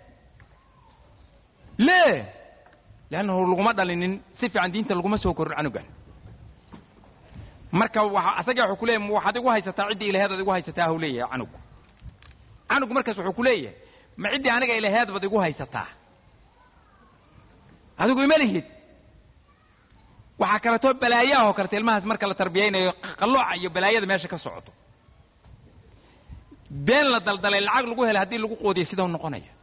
Speaker 2: lee laana laguma dhalinin si fiican diinta laguma soo korin anugan marka waxa asaga wuxuu ku leeyahay waxaad igu haysataa cidii ilaaheed igu haysataa uu leeyahay anugu anugu markaas wuxuu ku leeyahay ma cidii aniga ilaaheed bad igu haysataa adigu ima lihid waxa kala too balaayaha oo kale ilmahaas marka la tarbiyaynayo qalooca iyo balaayada meesha ka socoto been la daldalay lacag lagu helay hadii lagu qoodiyo sida uu noqonayo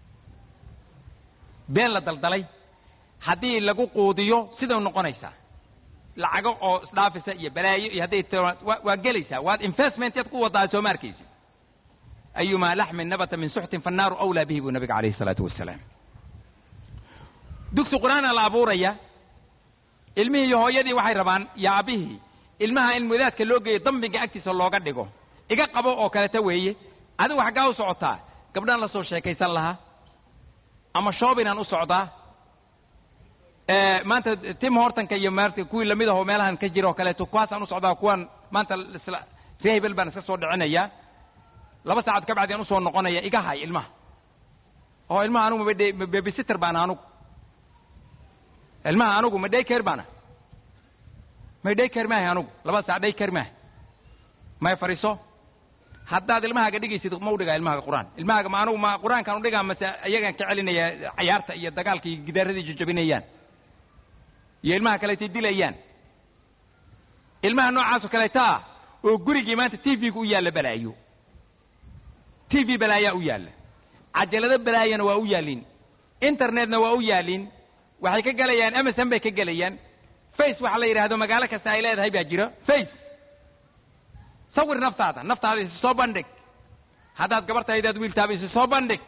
Speaker 2: been la daldalay hadii lagu qoodiyo sida uu noqonaysa lacag oo isdhaafisa iyo balaayo iyo hadii waa galaysa waad investment yad ku wadaa soo markiisi ayuma lahm nabata min suhtin fannar awla bihi bu nabiga alayhi salatu wassalam dugsi quraan la abuuraya ilmihi iyo hooyadii waxay rabaan yaabihi ilmaha in mudaadka loo geeyo dambiga agtiisa looga dhigo iga qabo oo kale ta weeye adigu wax gaa u socotaa gabdhan la soo sheekaysan laha ama shoobinaan u socdaa ee maanta tim hortanka iyo maarta kuwi lamid ah oo meelahan ka jiro kale to kuwaasaan u socdaa kuwan maanta reebel baan iska soo dhicinaya laba saacad ka bacdi aan u soo noqonaya iga hay ilmaha oo ilmaha anigu ma babysitter baan anigu ilmaha anigu ma daycare baan ma daycare ma anigu laba saacad daycare ma ma fariiso haddaad ilmaha dhigaysid ma u dhigaa ilmaha quraan ilmaha ma anigu ma quraankan u dhigaa ma ayagan ka celinaya ciyaarta iyo dagaalka iyo gidaarada jajabinayaan iyo ilmaha kale ay dilayaan ilmaha noocaas kale taa oo gurigii maanta T V-gu u yaalla balaayo T V balaaya u yaalla cajalada balaayana waa u yaalin internetna waa u yaalin waxay ka galayaan Amazon bay ka galayaan Face waxa la yiraahdo magaalo kasta ay leedahay baa jira Face sawir naftaada naftaada is soo bandhig haddaad gabartaydaad wiiltaaba is soo bandhig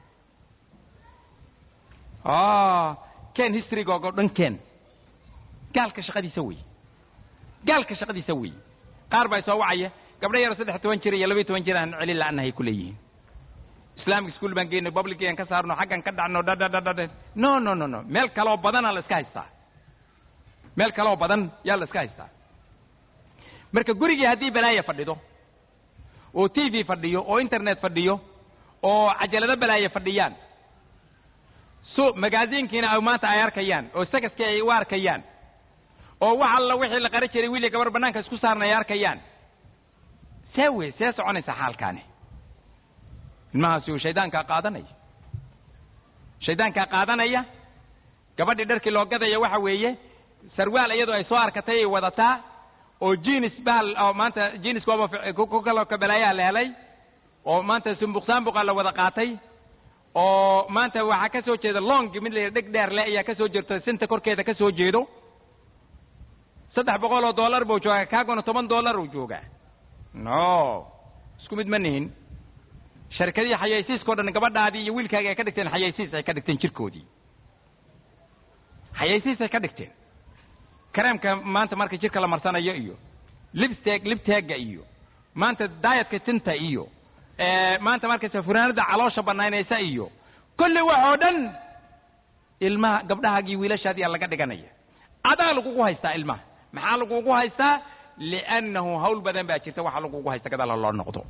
Speaker 2: ah كان history googo dhan keen gaalka shaqadiisa way gaalka shaqadiisa way qaar baa soo wacaya gabdho yar saddex iyo toban jir iyo laba iyo toban jir aan cili laanahay ku leeyihiin islaamic school baan geeyno public aan ka saarno xaggan ka dhacno dad dad dad no no no no meel kale oo badan la iska haystaa meel kale oo badan yaa la iska haystaa marka gurigii hadii balaaya fadhido oo T V fadhiyo oo internet fadhiyo oo cajalada balaaya fadhiyaan so magazine-kiina ay maanta ay arkayaan oo sagaskii ay u arkayaan oo waxa alla wixii la qari jiray wiil gabar banaanka isku saarnay arkayaan sawi see soconaysa xaalkaani ilmahaasi uu shaydaanka qaadanaya shaydaanka qaadanaya gabadhii dharkii loo gadaya waxa weeye sarwaal iyadoo ay soo arkatay ay wadataa oo jeans baal oo maanta jeans ku kala ka balaaya la helay oo maanta sumbuqsaan buqa la wada qaatay oo maanta waxa ka soo jeeda long mid la dhig dheer le ayaa ka soo jirta sinta korkeeda ka soo jeedo saddex boqol oo dollar buu joogaa kaagona toban dollar uu joogaa no isku mid manihin shirkadii xayaysiiska dhan gabadhaadii iyo wiilkaaga ay ka dhigteen xayaysiis ay ka dhigteen jirkoodii xayaysiis ay ka dhigteen kareemka maanta marka jirka la marsanayo iyo lipstick liptagga iyo maanta diet-ka tinta iyo ee maanta marka safuraanada caloosha banaanaysa iyo kulli waxa dhan ilmaha gabdhahaagii wiilashaadii laga dhiganaya adaa lagu haystaa ilmaha maxaa lagu haystaa li'annahu hawl badan baa jirta waxa lagu haystaa gadaal loo noqdo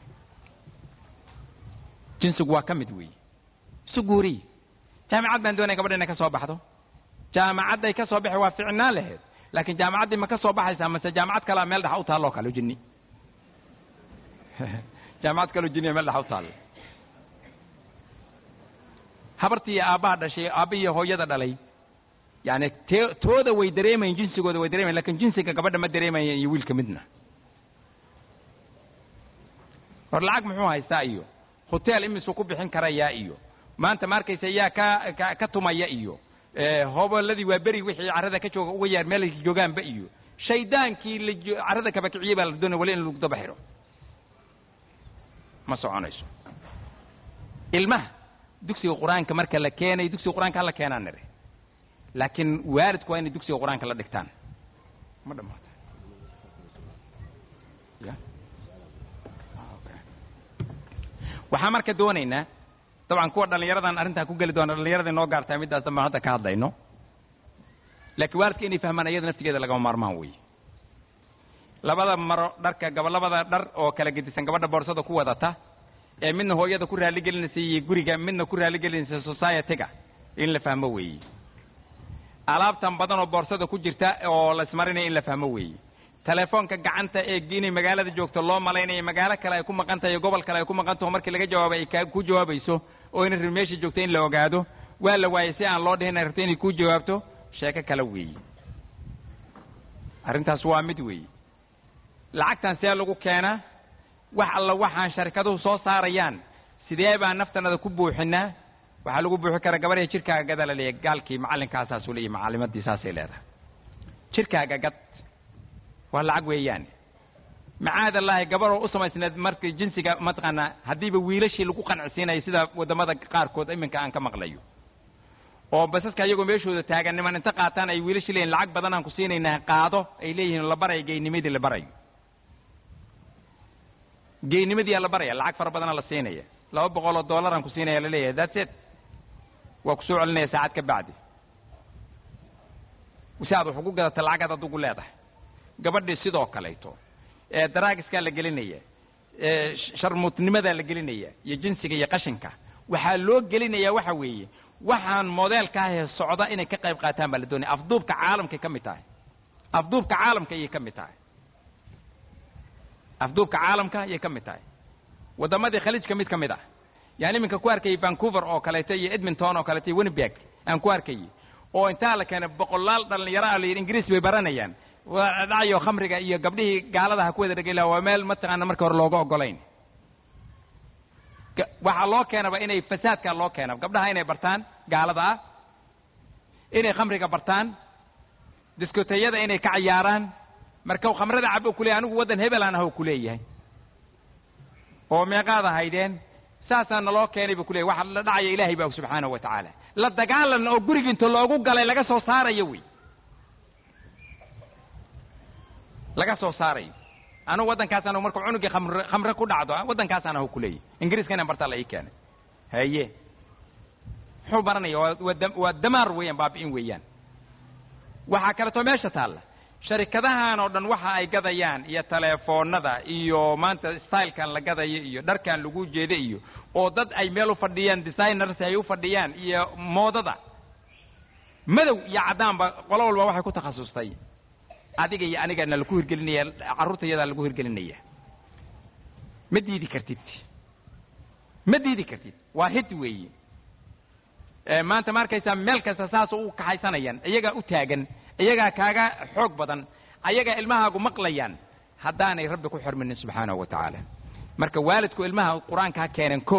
Speaker 2: jinsigu waa kamid weey suguuri jaamacad baan doonay gabadhana ka soo baxdo jaamacad ay ka soo bixi waa ficnaa lahayd laakiin jaamacadii ma ka soo baxaysaa mise jaamacad kale meel dhax u taalo kale jinni jaamacad kale jinni meel dhax u taalo habartii aabaha dhashay aabiyo hooyada dhalay yani tooda way dareemayeen jinsigooda way dareemayeen laakiin jinsiga gabadha ma dareemayeen iyo wiilka midna war lacag muxuu haystaa iyo hotel imisu ku bixin karaya iyo maanta markaysa yaa ka ka tumaya iyo ee hoboladii waa bari wixii carada ka jooga uga yaar meel ay joogaan ba iyo shaydaankii la carada ka bakiciye baa la doonay wali in lagu dabaxiro ma soconayso ilmaha dugsiga quraanka marka la keenay dugsiga quraanka la keenaan nare laakiin waalidku waa in dugsiga quraanka la dhigtaan ma dhamaata ya waxa marka doonaynaa طبعا kuwa dhalinyaradan arinta ku gali doona dhalinyarada noo gaartay midaas ma hadda ka hadlayno laakiin waalidka inay fahmaan ayada naftigeeda laga maarmaan way labada maro dharka gabalabada dhar oo kala gedisan gabadha boorsada ku wadata ee midna hooyada ku raali gelinaysa guriga midna ku raali gelinaysa society-ga in la fahmo way alaabtan badan oo boorsada ku jirta oo la ismarinay in la fahmo way telefoonka gacanta ee geeni magaalada joogto loo maleynay magaalo kale ay ku maqan tahay gobol kale ay ku maqan tahay markii laga jawaabay ay ku jawaabayso oo in rimeeshi joogto in la ogaado waa la waayay si aan loo dhihin rabto inay ku jawaabto sheeko kale weey arintaas waa mid weey lacagtan see lagu keenaa wax alla waxaan shirkaduhu soo saarayaan sidee baa naftanada ku buuxinaa waxa lagu buuxin karaa gabarhay jirkaaga gada la leeyahay gaalkii macallinkaas aas u leeyahay macallimadii saasay leedahay jirkaaga gad waa lacag weeyaan macaad allah gabaro u samaysnayd markii jinsiga matqana hadiiba wiilashii lagu qancisiinay sida wadamada qaar kood iminka aan ka maqlayo oo basaska ayagu meeshooda taagan niman inta qaataan ay wiilashii leen lacag badan aan ku siinayna qaado ay leeyihiin la baray geeynimadii la baray geeynimadii la baray lacag far badan la siinaya laba boqol oo dollar aan ku siinaya la leeyahay that's it waa ku soo celinaya saacad ka bacdi wasaad wuxuu ku gadata lacag aad ugu leedahay gabadhii sidoo kaleeto ee daraagiska la gelinaya ee sharmutnimada la gelinaya iyo jinsiga iyo qashinka waxa loo gelinaya waxa weeye waxaan modelka ah socda inay ka qayb qaataan bal doonay afduubka caalamka ka mid tahay afduubka caalamka ay ka mid tahay afduubka caalamka ay ka mid tahay wadamada khaliijka mid ka mid ah yani minka ku arkay Vancouver oo kaleeto iyo Edmonton oo kaleeto iyo Winnipeg aan ku arkay oo inta la keenay boqolaal dhalinyaro ah ee Ingiriis way baranayaan ودعيو خمرك إياه قبله قال هذا كويس رجلا ومال متقنا مركور لوجو قلين وحلو كان بإنه فساد كان لو كان قبلها إنه برتان قال هذا إنه خمرك برتان ديسكوتيada inay ka ciyaaraan marka uu khamrada cabo kulay anigu wadan hebel aan aho kuleeyahay oo meeqaada haydeen saasana loo keenay buu kulay waxa la dhacay Ilaahay baa subhanahu wa ta'ala la dagaalan oo guriga inta loogu galay laga soo saarayo wi laga soo saaray anigu wadankaas anigu marka cunugi khamr khamra ku dhacdo wadankaas aan aho kuleeyahay ingiriiskana barta la ii keenay haye xuu baranayo waa damaar weeyaan baabiin weeyaan waxa kale to meesha taala sharikadahan oo dhan waxa ay gadayaan iyo telefoonada iyo maanta style-kan la gadayo iyo dharkan lagu jeeday iyo oo dad ay meel u fadhiyaan designers ay u fadhiyaan iyo moodada madow iyo cadaan ba qolo walba waxay ku takhasustay adiga iyo aniga na lagu hirgelinaya carruurtayada lagu hirgelinaya ma diidi kartid ma diidi kartid waa hid weeye maanta markaysa meel kasta saas uu ka haysanayaan iyaga u taagan iyaga kaaga xoog badan ayaga ilmahaagu maqlayaan hadaanay rabbi ku xirmin subhanahu wa ta'ala marka waalidku ilmaha quraanka ha keenan ko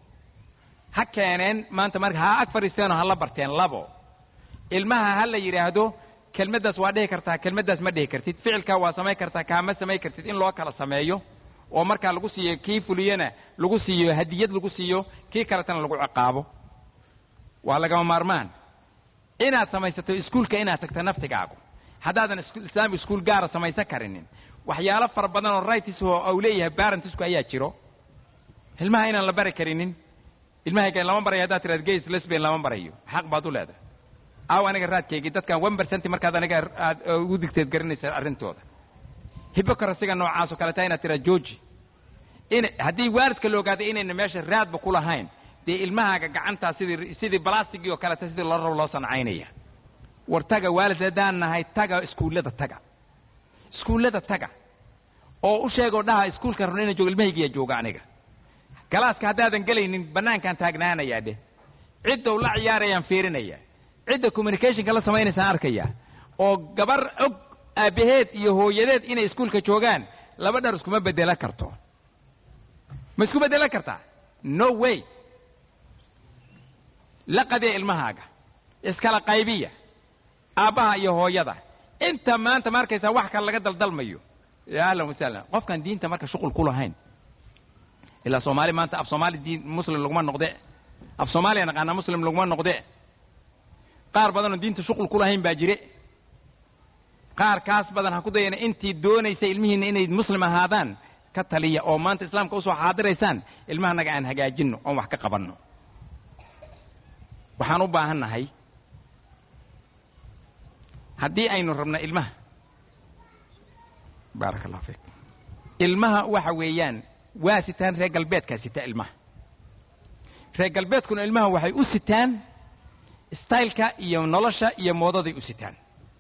Speaker 2: ha keenan maanta marka ha ag fariisano ha la barteen labo ilmaha ha la yiraahdo kelmadaas waa dhihi kartaa kelmadaas ma dhihi kartid ficilka waa samay kartaa kaama samay kartid in loo kala sameeyo oo marka lagu siiyo kii fuliyana lagu siiyo hadiyad lagu siiyo kii kale tan lagu ciqaabo waa laga maarmaan inaad samaysato iskuulka inaad tagto naftigaagu hadaadan islaam iskuul gaar ah samaysan karinin waxyaalo far badan oo rights oo uu leeyahay parentsku ayaa jiro ilmaha inaan la bari karinin ilmaha lama barayo hadaa tiraad gays lesbian lama barayo xaq baad u leedahay aw aniga raadkayga dadkan one percent markaad aniga u digteed garanaysa arintooda hypocrisy-ga noocaas oo kale tahay inaad tiraad George in hadii waalidka loo gaado inayna meesha raadba ku lahayn dee ilmahaaga gacanta sidii sidii plastic iyo kale sidii la rabo loo sanacaynaya wartaga waalidadaan nahay taga iskuulada taga iskuulada taga oo u sheego dhaha iskuulka runina jooga ilmahayga jooga aniga galaaska hadaadan galaynin banaankan taagnaanaya de cidda la ciyaarayaan fiirinaya cidda communication kala sameynaysan arkaya oo gabar og aabaheed iyo hooyadeed inay iskuulka joogaan laba dhar iskuma bedela karto ma isku bedela kartaa no way laqad ilmahaaga iskala qaybiya aabaha iyo hooyada inta maanta markaysa wax kale laga daldalmayo ya ahlan wa sahlan qofkan diinta marka shuqul ku lahayn ila Soomaali maanta af Soomaali diin muslim laguma noqde af Soomaali anaana muslim laguma noqde qaar badan oo diinta shuqul ku lahayn baa jire qaar kaas badan ha ku dayana intii doonaysa ilmihiina inay muslim ahaadaan ka taliya oo maanta islaamka u soo xaadiraysaan ilmahanaga aan hagaajino oo wax ka qabanno waxaan u baahanahay hadii aynu rabna ilmaha barakallahu fiik ilmaha waxa weeyaan waa sitaan reer galbeedka sita ilmaha reer galbeedkuna ilmaha waxay u sitaan style-ka iyo nolosha iyo moodada u sitaan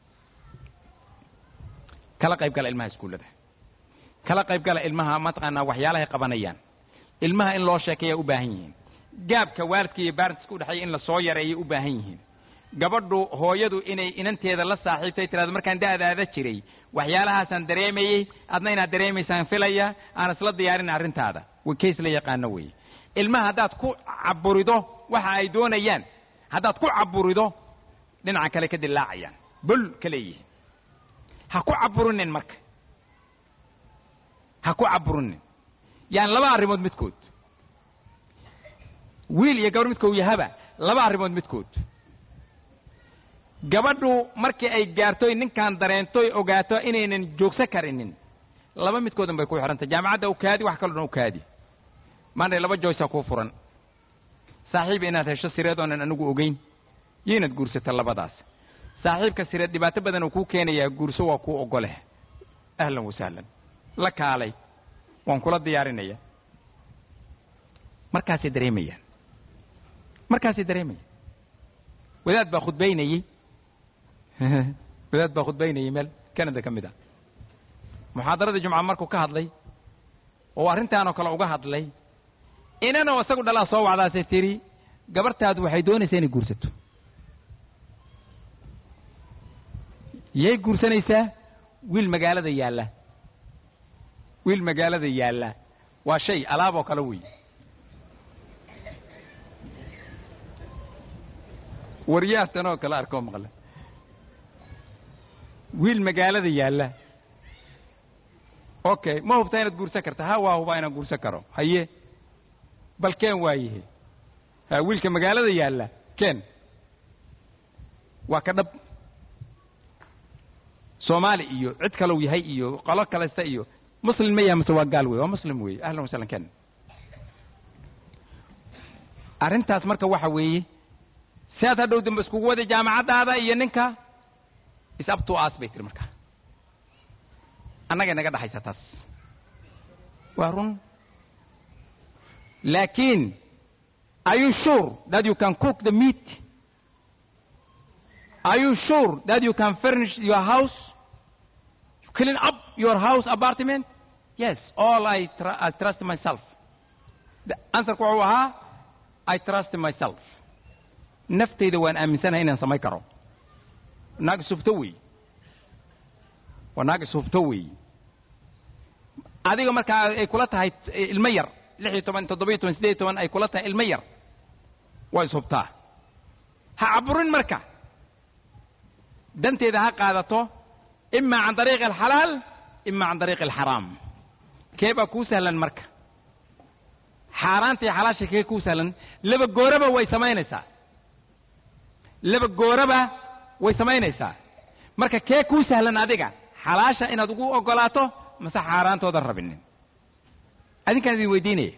Speaker 2: kala qayb gal ilmaha iskuulada kala qayb gal ilmaha mataqaana waxyaalaha qabanayaan ilmaha in loo sheekeeyo u baahan yihiin gaabka waalidka iyo parentsku dhaxay in la soo yareeyo u baahan yihiin gabadhu hooyadu inay inanteeda la saaxiibtay tiraado markaan daadaada jiray waxyaalahaasaan dareemayay adna inaad dareemaysaan filaya aan isla diyaarin arrintaada way keys la yaqaano way ilmaha hadaad ku caburido waxa ay doonayaan hadaad ku caburido dhinaca kale ka dilaacayaan bul kaleeyay ha ku caburinin marka ha ku caburinin yaan laba arrimood midkood wiil iyo gabar midkood yahaba laba arrimood midkood gabadhu markii ay gaarto ninkan dareento ogaato inaynan joogsan karinin laba midkoodan bay ku xirantay jaamacadda u kaadi wax kale oo kaadi maana laba joysa ku furan saaxiib inaad hesho sireed oo aan anigu ogeyn yeenad guursata labadaas saaxiibka sireed dhibaato badan uu ku keenaya guurso waa ku ogoleh ahlan wa sahlan la kaalay waan kula diyaarinaya markaas ay dareemayaan markaas ay dareemayaan wadaad baa khudbaynayay wadaad baa khudbaynayay meel Canada kamida muxaadarada jumca markuu ka hadlay oo arrintaan oo kale uga hadlay inana wasagu dhalaa soo wacdaasay tiri gabartaadu waxay doonaysaa inay guursato yey guursanaysaa wiil magaalada yaalla wiil magaalada yaalla waa shay alaab oo kale weeye waryaatan oo kale arkoo maqle wiil magaalada yaalla okay ma hubtaa inaad guursan karta ha waa hubaa inaan guursan karo haye bal keen waayahe ha wiilka magaalada yaalla keen waa ka dhab soomaali iyo cid kale uu yahay iyo qolo kalesta iyo muslim ma yahay mise waa gaal wey waa muslim wey ahlan wasahlan keen arrintaas marka waxa weeye si aad hadhow dambe iskugu waday jaamacaddaada iyo ninka is up to us bay tiri marka annaga naga dhaxaysa taas waa run laakiin are you sure that you can cook the meat are you sure that you can furnish your house clean up your house apartment yes all I, tr- I trust myself the answer ku wuxuu ahaa I trust myself naftayda waan aaminsanahay inaan samay karo naag sufto wey waa naag sufto wey adiga markaa ay kula tahay ilmo yar lix iyo toban toddoba iyo toban siddeed iyo toban ay kula tahay ilmo yar waa ishubtaa ha caburin marka danteeda ha qaadato ima can dariiqi alxalaal ima can dariiqi alxaraam kee baa kuu sahlan marka xaaraanta iyo xalaasha kee kuu sahlan laba gooraba way samaynaysaa laba gooraba way samaynaysaa marka kee kuu sahlan adiga xalaasha inaad ugu ogolaato mase xaaraantoodan rabinin adinkaan idin weydiinaya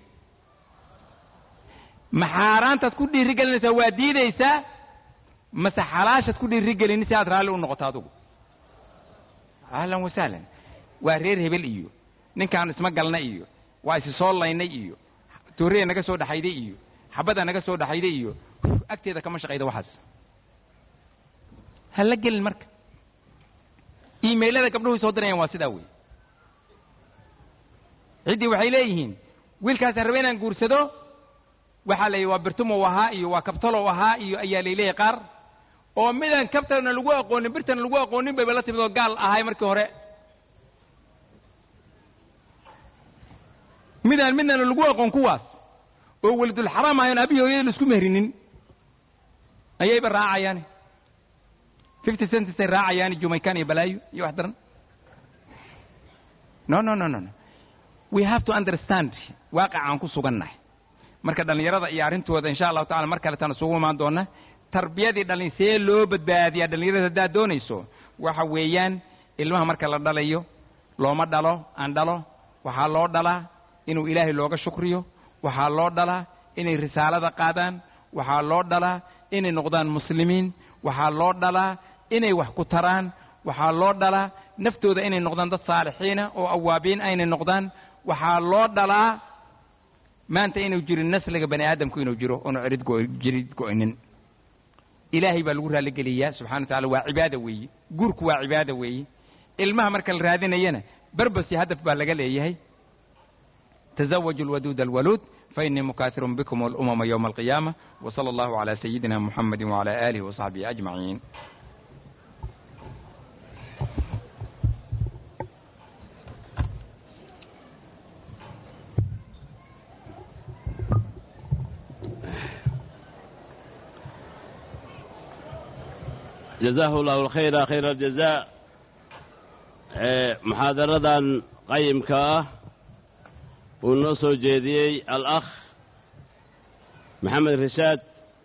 Speaker 2: ma xaaraantaad ku dhiirigelinaysaa waa diidaysaa mase xalaashaad ku dhiirigelini si aad raalli u noqoto adigu ahlan wasahlan waa reer hebel iyo ninkaan isma galna iyo waa isi soo laynay iyo tooriya naga soo dhaxayday iyo xabada naga soo dhaxayday iyo agteeda kama shaqayda waxaas ha la gelin marka iimaylada gabdhuhu soo dirayaan waa sidaa wey ciddii waxay leeyihiin wiilkaasaan rabay inaan guursado waxaa la yidhi waa birtumow ahaa iyo waa kabtalow ahaa iyo ayaa layleeyahay qaar oo midaan kabtalna lagu aqoonin birtana lagu aqoonin bayba la timid oo gaal ahay markii hore midaan midnana lagu aqoon kuwaas oo welidulxaraam ahayn abihi hooyada laisku mehrinin ayayba raacayaan fifty centisay raacayaan jumaykan iyo balaayo iyo wax daran no no no no we have to understand waaqicaan ku sugannahay marka dhallinyarada iyo arrintooda insha allahu tacala mar kale taan isugu imaan doona tarbiyadii dhalin see loo badbaadiyaa dhallinyarada haddaad doonayso waxa weeyaan ilmaha marka la dhalayo looma dhalo aan dhalo waxaa loo dhalaa inuu ilaahay looga shukriyo waxaa loo dhalaa inay risaalada qaadaan waxaa loo dhalaa inay noqdaan muslimiin waxaa loo dhalaa inay wax ku taraan waxaa loo dhalaa naftooda inay noqdaan dad saalixiina oo awaabiin aynay noqdaan waxaa loo dhalaa maanta inuu jirin nasliga bani aadamku inuu jiro oonu cirid jirid go'inin ilaahay baa lagu raaligeliyaa subxana wa tacala waa cibaada weeye guurku waa cibaada weeye ilmaha marka la raadinayana barbasi hadaf baa laga leeyahay تزوجوا الودود الولود فإني مكاثر بكم الأمم يوم القيامة وصلى الله على سيدنا محمد وعلى آله وصحبه أجمعين
Speaker 1: جزاه الله الخير خير الجزاء محاضرة قيم كاه ونصو جديي الأخ محمد رشاد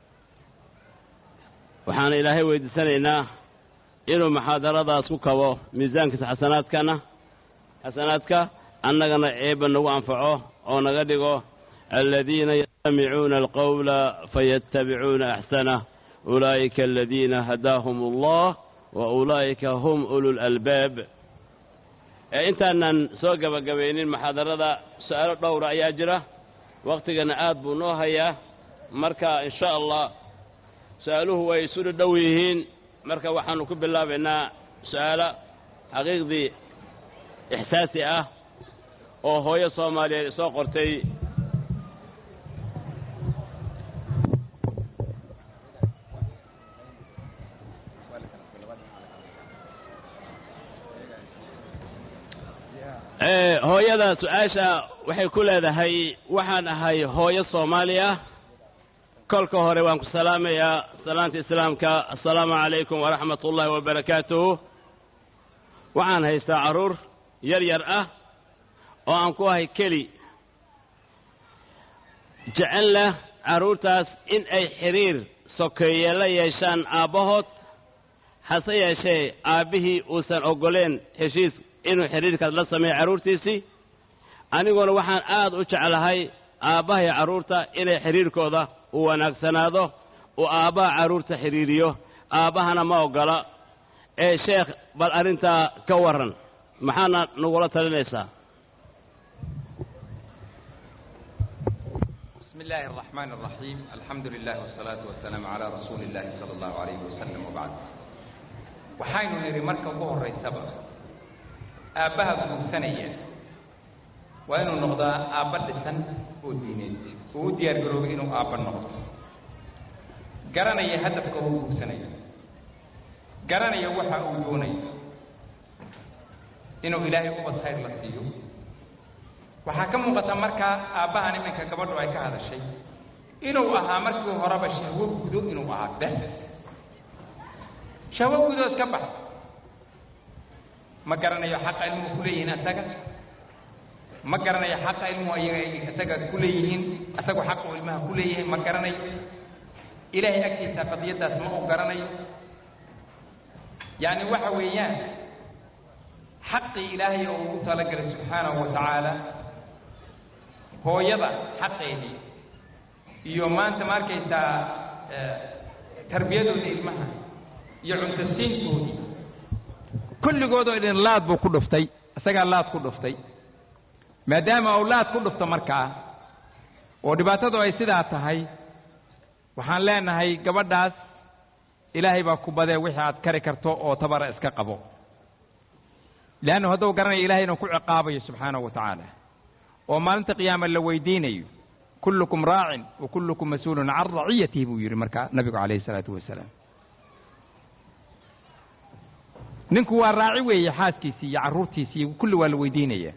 Speaker 1: وحان إلهي ويدسانينا إنو محاضرة سكوكو ميزانك حسناتك حسناتك أنك عيبا نو أنفعوه أو نغدقو الذين يستمعون القول فيتبعون أحسنه أولئك الذين هداهم الله وأولئك هم أولو الألباب انت أنن سوق بقبينين محاضرة سؤال دورة أي أجرة وقتنا آد بنوها يا مركا إن شاء الله سألوه ويسود دويهين مركا وحانو كب الله بأننا سؤال حقيق ذي إحساسي أه أو هو صومالي سوقرتي ee hooyada su'aasha waxay ku leedahay waxaan ahay hooyo Soomaali ah kolka hore waan ku salaamayaa salaanta islaamka assalaamu calaykum wa rahmatullahi wa barakaatuh waxaan haystaa caruur yar yar ah oo aan ku ahay keli jecel caruurtaas in ay xiriir sokeeye la yeeshaan aabahood hase yeeshee aabihii uusan ogoleen heshiis inuu xiriirkaas la sameeyo caruurtiisii aniguna waxaan aad u jeclahay aabaha iyo caruurta inay xiriirkooda u wanaagsanaado oo aabaha caruurta xiriiriyo aabahana ma ogola ee sheekh bal arinta ka waran maxaana nagula talinaysaa
Speaker 2: بسم الله الرحمن الرحيم الحمد لله والصلاة والسلام على رسول الله صلى الله عليه وسلم وبعد وحين نري مركب ظهر السبب آبها بمسنية وإنه النقضاء آبا لسن ودينين ودي أرجلوه إنه آبا النقض قرنا يهدف كهو بمسنية قرنا يوحى أودوني إنه إلهي أبا خير لسيو waxaa ka muuqata marka aabahan iminka gabadhu ay ka hadashay inuu ahaa markii horeba shahwo gudo inuu ahaa bes shahwo gudo iska bax ma garanayo xaq ilmuhu ku leeyihiin asaga ma garanayo xaq ilmuhu ayaga asaga ku leeyihiin asagu xaq ilmaha ku leeyihiin ma garanayo ilaahay agtiisa qadiyadaas ma u garanayo yani waxa weeyaan xaqi ilaahay oo uu talagalay subxaanahu wa tacaala hooyada xaqeedii iyo maanta markaysaa tarbiyadooda ilmaha iyo cuntasiintoodii kulligoodoo idin laad buu ku dhuftay isagaa laad ku dhuftay maadaama uu laad ku dhufto markaa oo dhibaatadu ay sidaa tahay waxaan leenahay gabadhaas ilaahay baa ku badee wixii aad kari karto oo tabara iska qabo laannu hadduu garanayo ilaahay inuu ku ciqaabayo subxaanahu wa tacaala oo maalinta qiyaama la weydiinayo kullukum raacin wa kullukum mas-uulun can raciyatihi buu yidhi markaa nabigu calayhi salaatu wasalaam ninku waa raaci weeye xaaskiisii iyo carruurtiisii kulli waa la weydiinaya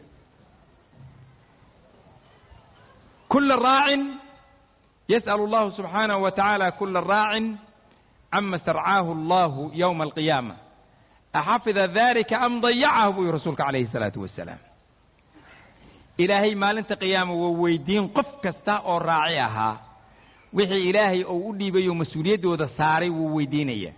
Speaker 2: kulla raacin yas'alu allahu subxaanahu wa tacaala kulla raacin cama sarcaahu allahu yowma alqiyaama axafida dalika am dayacahu buu yihi rasuulka calayhi salaatu wasalaam ilaahay maalinta qiyaama waa weydiin qof kasta oo raaci ahaa wixii ilaahay uu u dhiibayo mas-uuliyaddooda saaray wuu weydiinaya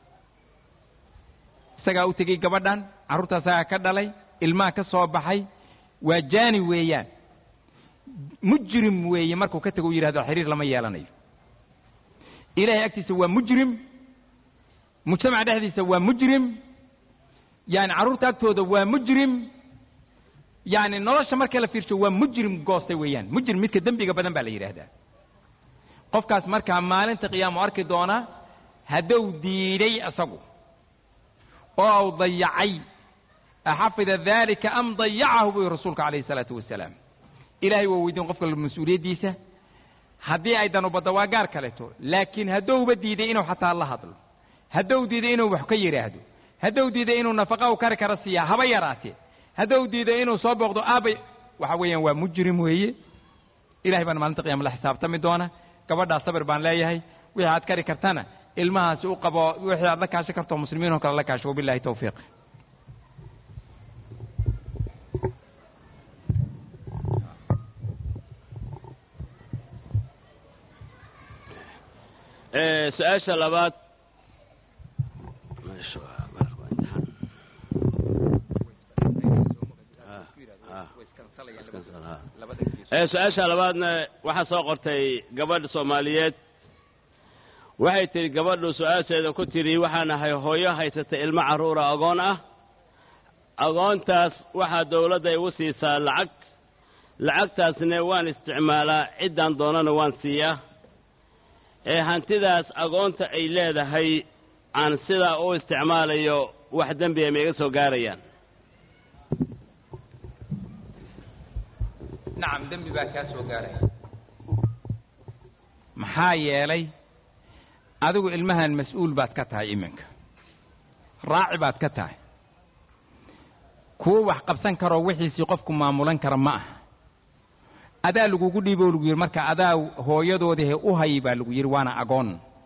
Speaker 2: isagaa u tegey gabadhan carruurta isagaa ka dhalay ilmaha ka soo baxay waa jaani weeyaan mujrim weeye markuu ka tago u yidhahdo xiriir lama yeelanayo ilaahay agtiisa waa mujrim mujtamac dhexdiisa waa mujrim yani carruurta agtooda waa mujrim يعني نلاش مركل في شو ومجرم قاصي ويان مجرم مثل دم بيجا بدن بالي هذا قف كاس مركل مالن تقيام أرك دونا هدو ديري أسقو أو ضيعي أحفظ ذلك أم ضيعه برسولك عليه الصلاة والسلام إلهي وويدون قف المسؤولية ديسة هدي أيضا بدوا جار كلته لكن هدو بدي دينه حتى الله هذل هدو دي دينه وحكي هدو هدو دي دينه نفقه وكرك راسية هبي راسي هدو ديده inuu soo booqdo aabay waxa weeyaan waa mujrim weeye ilaahay baan maalinta qiyaam la xisaabtami doona gabadha sabir baan leeyahay wixii aad kari kartana ilmahaas u qabo wixii aad la kaashan karto muslimiin oo kale la kaasho billahi tawfiiq
Speaker 1: ee su'aasha labaad ee su'aasha labaadna waxa soo qortay gabadh Soomaaliyeed waxay tiri gabadhu su'aasheeda ku tiri waxaan ahay hooyo haysata ilmo caruur agoon ah agoontaas waxa dawladda ay u siisaa lacag lacagtaasna waan isticmaalaa ciidan doonana waan siiyaa ee hantidaas agoonta ay leedahay aan sida u isticmaalayo wax dambi ay iga soo gaarayaan
Speaker 2: نعم دمي baa ka soo gaaray maxaa yeelay adigu ilmahan mas'uul baad ka tahay iminka raaci baad ka tahay kuwa wax qabsan karo wixiisii qofku maamulan kara ma aha adaa lagugu dhiibo lagu yiri marka adaa hooyadoodii u hay baa lagu yiri waana agoon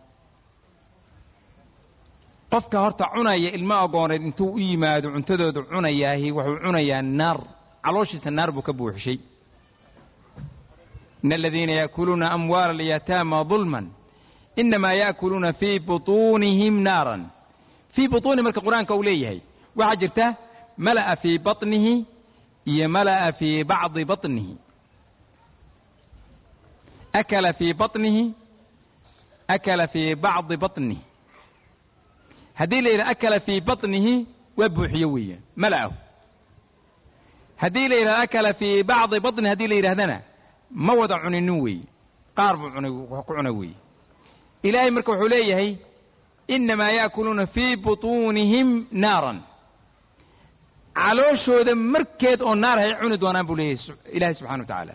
Speaker 2: qofka horta cunaya ilma agooneed intuu u yimaado cuntadooda cunayaahi wuxuu cunayaa naar calooshiisa naar buu ka buuxishay إن الذين يأكلون أموال اليتامى ظلما إنما يأكلون في بطونهم نارا في بطون مرك القرآن كوليه وعجرته ملأ في بطنه يملأ في بعض بطنه أكل في بطنه أكل في بعض بطنه هذه ليلة أكل في بطنه وبحيوية ملأه هذه ليلة أكل في بعض بطنه هذه ليلة هذنا ما وضع عنوي قارب عنوي إلهي مركو حليه إنما يأكلون في بطونهم نارا علوشو ذا مركد أو نار هي عند وانا بوليه إلهي سبحانه وتعالى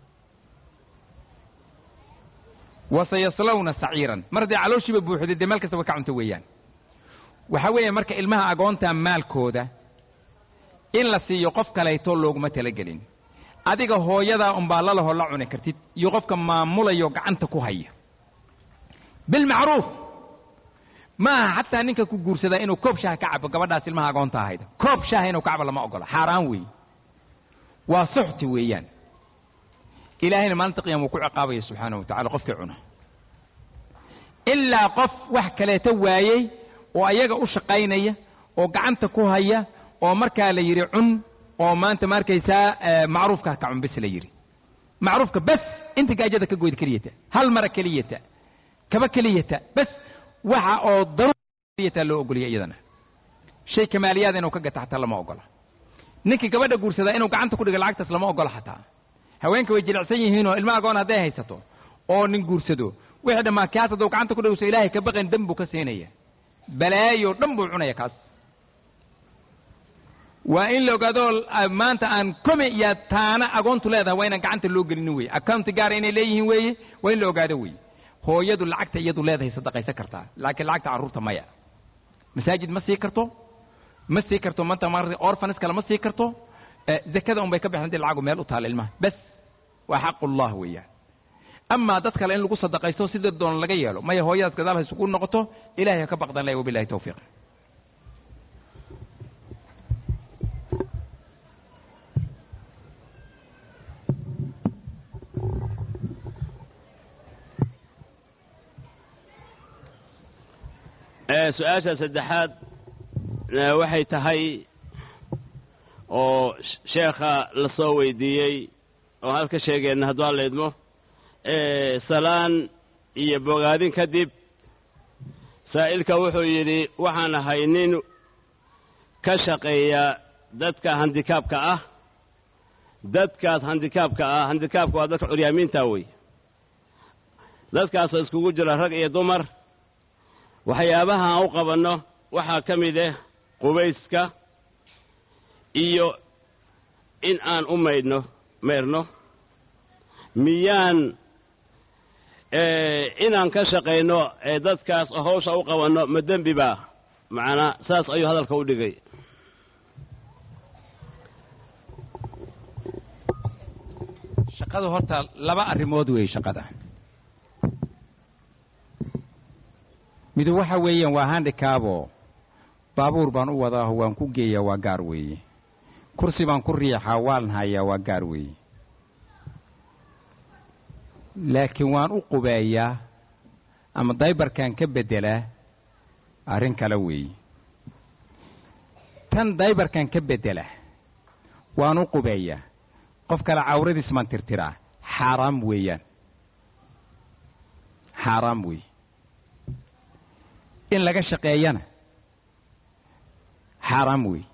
Speaker 2: وسيصلون سعيرا مرضي علوشي ببوحد دي مالك سوى كعنت ويان وحوية مركا إلمها أقونتا مالكودا إلا سي يقفك ليتول لوغمة لقلين adiga hooyada un baa la hor la cunay kartid iyo qofka maamulayo gacanta ku haya bil macruuf ma hatta ninka ku guursada inuu koob shaah ka cabo gabadhaas ilmaha agoonta ahayd koob shaah inuu ka cabo lama ogola xaraan weey waa suxti weeyaan ilaahina maalinta qiyaamo ku ciqaabay subhanahu wa ta'ala qofka cuna illa qof wax kale ta waayay oo ayaga u shaqaynaya oo gacanta ku haya oo marka la yiri cun oo maanta markaysaa macruufka ka cun bas la yiri macruufka bas inta gaajada ka gooyd kaliyata hal mara kaliyata kaba kaliyata bas waxa oo daruuriyata loo ogoliyo iyadana shay kamaaliyaad inuu ka gato xataa lama ogola ninkii gabadha guursada inuu gacanta ku dhigo lacagtaas lama ogola xataa haweenka way jilicsan yihiin oo ilma agoon haday haysato oo nin guursado wixii dhamaa kaasada uu gacanta ku dhigo ilaahay ka baqan dambu ka seenaya balaayo dhanbu cunaya kaas وإن لو قالوا ما أنت أن كم يتانا أقول لا هذا وين قعنت اللوج النوي أكمل تجارين ليه وين وين لو قالوا هو يد العكت يد لا هذا صدق يسكرتها لكن العكت عروض مايا مساجد ما سيكرتو ما سيكرتو ما أنت مر أورفنس كلام ما سيكرتو زي كذا أم بيكبر عند العجو مال وطال الماء بس وحق الله وياه أما تدخل إن لقصة صدق يسوع سيد الدون لجياله ما هو يد كذا سكون نقطه إلهي كبقدر لا وبالله توفيق
Speaker 1: su-aasha saddexaad waxay tahay oo sheekha la soo weydiiyey oo halka sheegayna hadduu alla idmo salaan iyo bogaadin kadib saa'ilka wuxuu yidhi waxaan ahay nin ka shaqeeya dadka handikaabka ah dadkaas handikaabka ah handikaabka waa dadka curyaamiinta wey dadkaasoo iskugu jira rag iyo dumar waxyaabaha aan u qabanno waxaa ka mid ah qubayska iyo in aan u maydhno meerno miyaan inaan ka shaqayno dadkaas hawsha u qabanno ma dembi baa macnaa saas ayuu hadalka u dhigay
Speaker 2: shaqadu horta laba arrimood weey shaqada mid waxa weeyaan waa handikaabo baabuur baan u wadaa waan ku geeyaa waa gaar weeye kursi baan ku riixaa waan hayaa waa gaar weeye laakiin waan u qubeeyaa ama daybarkan ka bedelaa arrin kale weeye tan daybarkan ka bedela waan u qubeeyaa qof kale cawradiis man tirtiraa xaraam weeyaan xaraam weeye in laga shaqeeyana xaraam weeye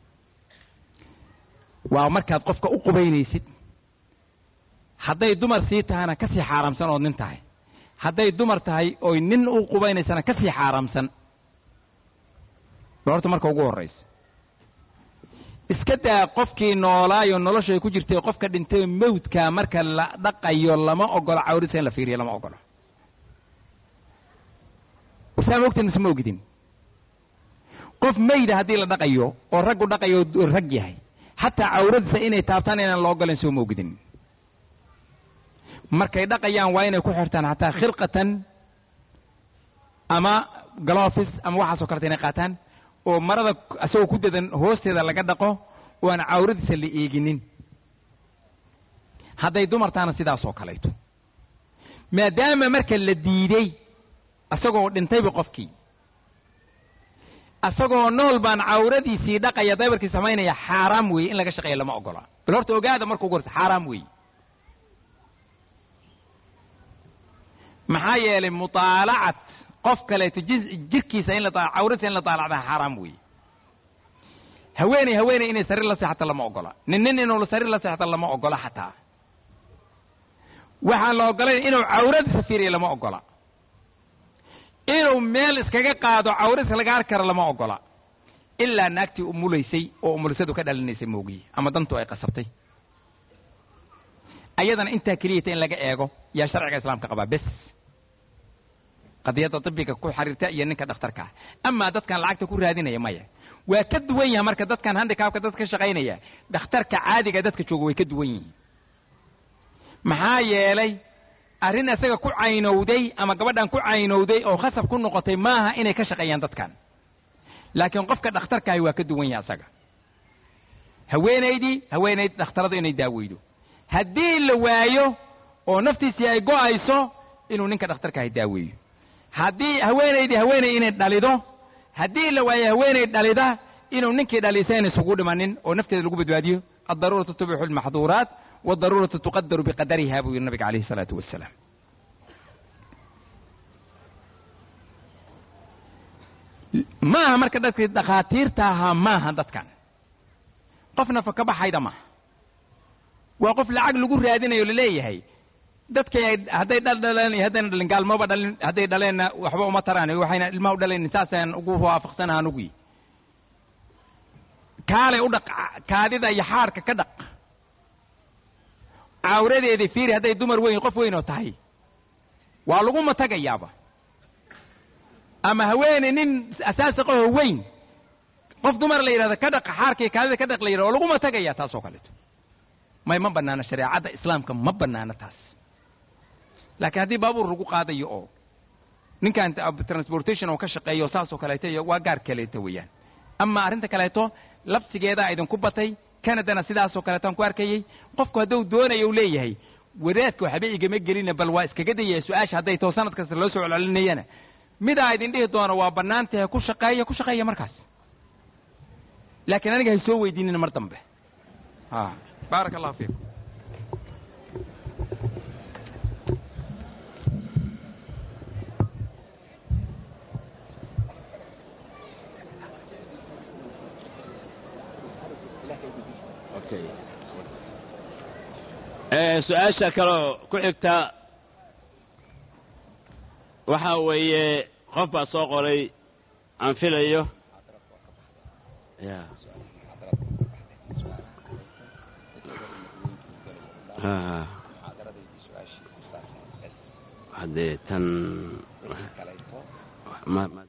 Speaker 2: waa markaad qofka u qubaynaysid hadday dumar sii tahana ka sii xaaraamsan oo nin tahay hadday dumar tahay oo nin u qubaynaysana ka sii xaaraamsan horta marka ugu horeysa iska daa qofkii noolaayo nolosha ku jirtay qofka dhintay mawdka marka la dhaqayo lama ogolo cawrisa in la fiiriyo lama ogolo وسام وقت نسمو جدين قف ميدا هدي لا دقيو او رغو دقيو رغ yahay xataa cawradisa inay taabtaan inaan loo ogolan soo moogidin markay dhaqayaan waa inay ku xirtaan xataa khilqatan ama gloves ama waxaasoo kale inay qaataan oo marada asagoo ku dadan hoosteeda laga dhaqo oo aan cawradisa la eeginin hadday dumartaana sidaasoo kaleeto maadaama marka la diiday asagoo dhintayba qofkii asagoo nool baan cawradiisii dhaqaya dabarkii samaynaya xaaraam weeye in laga shaqeeyo lama ogola bal horta ogaada markuu gorto xaaraam weeye maxaa yeelay mutaalacat qof kaleeto jirkiisa in la cawradiisa in la taalacda xaaraam weeye haweeney haweeney inay sariir la seexato lama ogola nin nin inuu sariir la seexato lama ogola xataa waxaan la ogolayn inuu cawradiisa fiiriyo lama ogola inuu meel iskaga qaado cawradiisa laga arki karo lama ogola ilaa naagtii umulaysay oo umulisadu ka dhalinaysay moogiye ama dantu ay qasabtay ayadana intaa keliyata in laga eego yaa sharciga islaamka qabaa bes qadiyadda طبiga ku xariirta iyo ninka dhakhtarka ah ama dadkan lacagta ku raadinaya maya waa ka duwan yahay marka dadkan handicapka dadka ka shaqaynaya dhakhtarka caadiga dadka jooga way ka duwan yihiin maxaa yeelay arrin asaga ku caynowday ama gabadhan ku caynowday oo khasab ku noqotay maaha inay ka shaqeeyaan dadkan laakiin qofka dhakhtarka ah waa ka duwan yahay asaga haweenaydii haweenayd dhakhtarada inay daaweydo haddii la waayo oo naftiisii ay go'ayso inuu ninka dhakhtarka ah daaweeyo haddii haweenaydii haweenay inay dhalido haddii la waayo haweenay dhalida inuu ninkii dhaliseen isugu dhimanin oo nafteeda lagu badbaadiyo ad-daruratu tubihu al-mahdhurat wad-daruratu tuqaddaru biqadariha buu nabiga calayhi salaatu wassalaam maaha marka dadkii dhakhaatiirta ahaa maaha dadkan qof nafa ka baxayda maaha waa qof lacag lagu raadinayo laleeyahay dadkay hadday dhal dhaleen iyo haddayna dhalin gaalmaba dhalin hadday dhaleenna waxba uma taraan waxayna ilmaha u dhalaynin saasaan ugu waafaqsanaha anugu kaalay u dhaq kaadida iyo xaarka ka dhaq cawradeedii fiiri hadday dumar weyn qof weyn oo tahay waa laguma tagayaaba ama haweeney nin asaasiqaho weyn qof dumar la yidhahdo ka dhaq xaarkii kaadida ka dhaq la yidhahdo laguma tagayaa taasoo kaleeto may ma bannaana shareecadda islaamka ma bannaana taas laakiin haddii baabuur lagu qaadayo oo ninkan transportation oo ka shaqeeyo saasoo kaleeto waa gaar kaleeto weeyaan ama arrinta kaleeto labsigeeda idinku batay Canada sidaasoo kaleeto aan ku arkayay qofku hadduu doonayo leeyahay wadaadka waxba igama gelina bal waa iskaga dayay su'aasha hadday too sanad kasta loo soo celcelinayana mid ay idin dhihi doono waa bannaantahay ku shaqeeya ku shaqeeya markaas laakiin aniga hay soo weydiinina mar dambe ha barakallahu fiikum
Speaker 1: su-aasha kaloo ku xigta waxa weeye qof baa soo qoray aan filayo ya ha haddee tan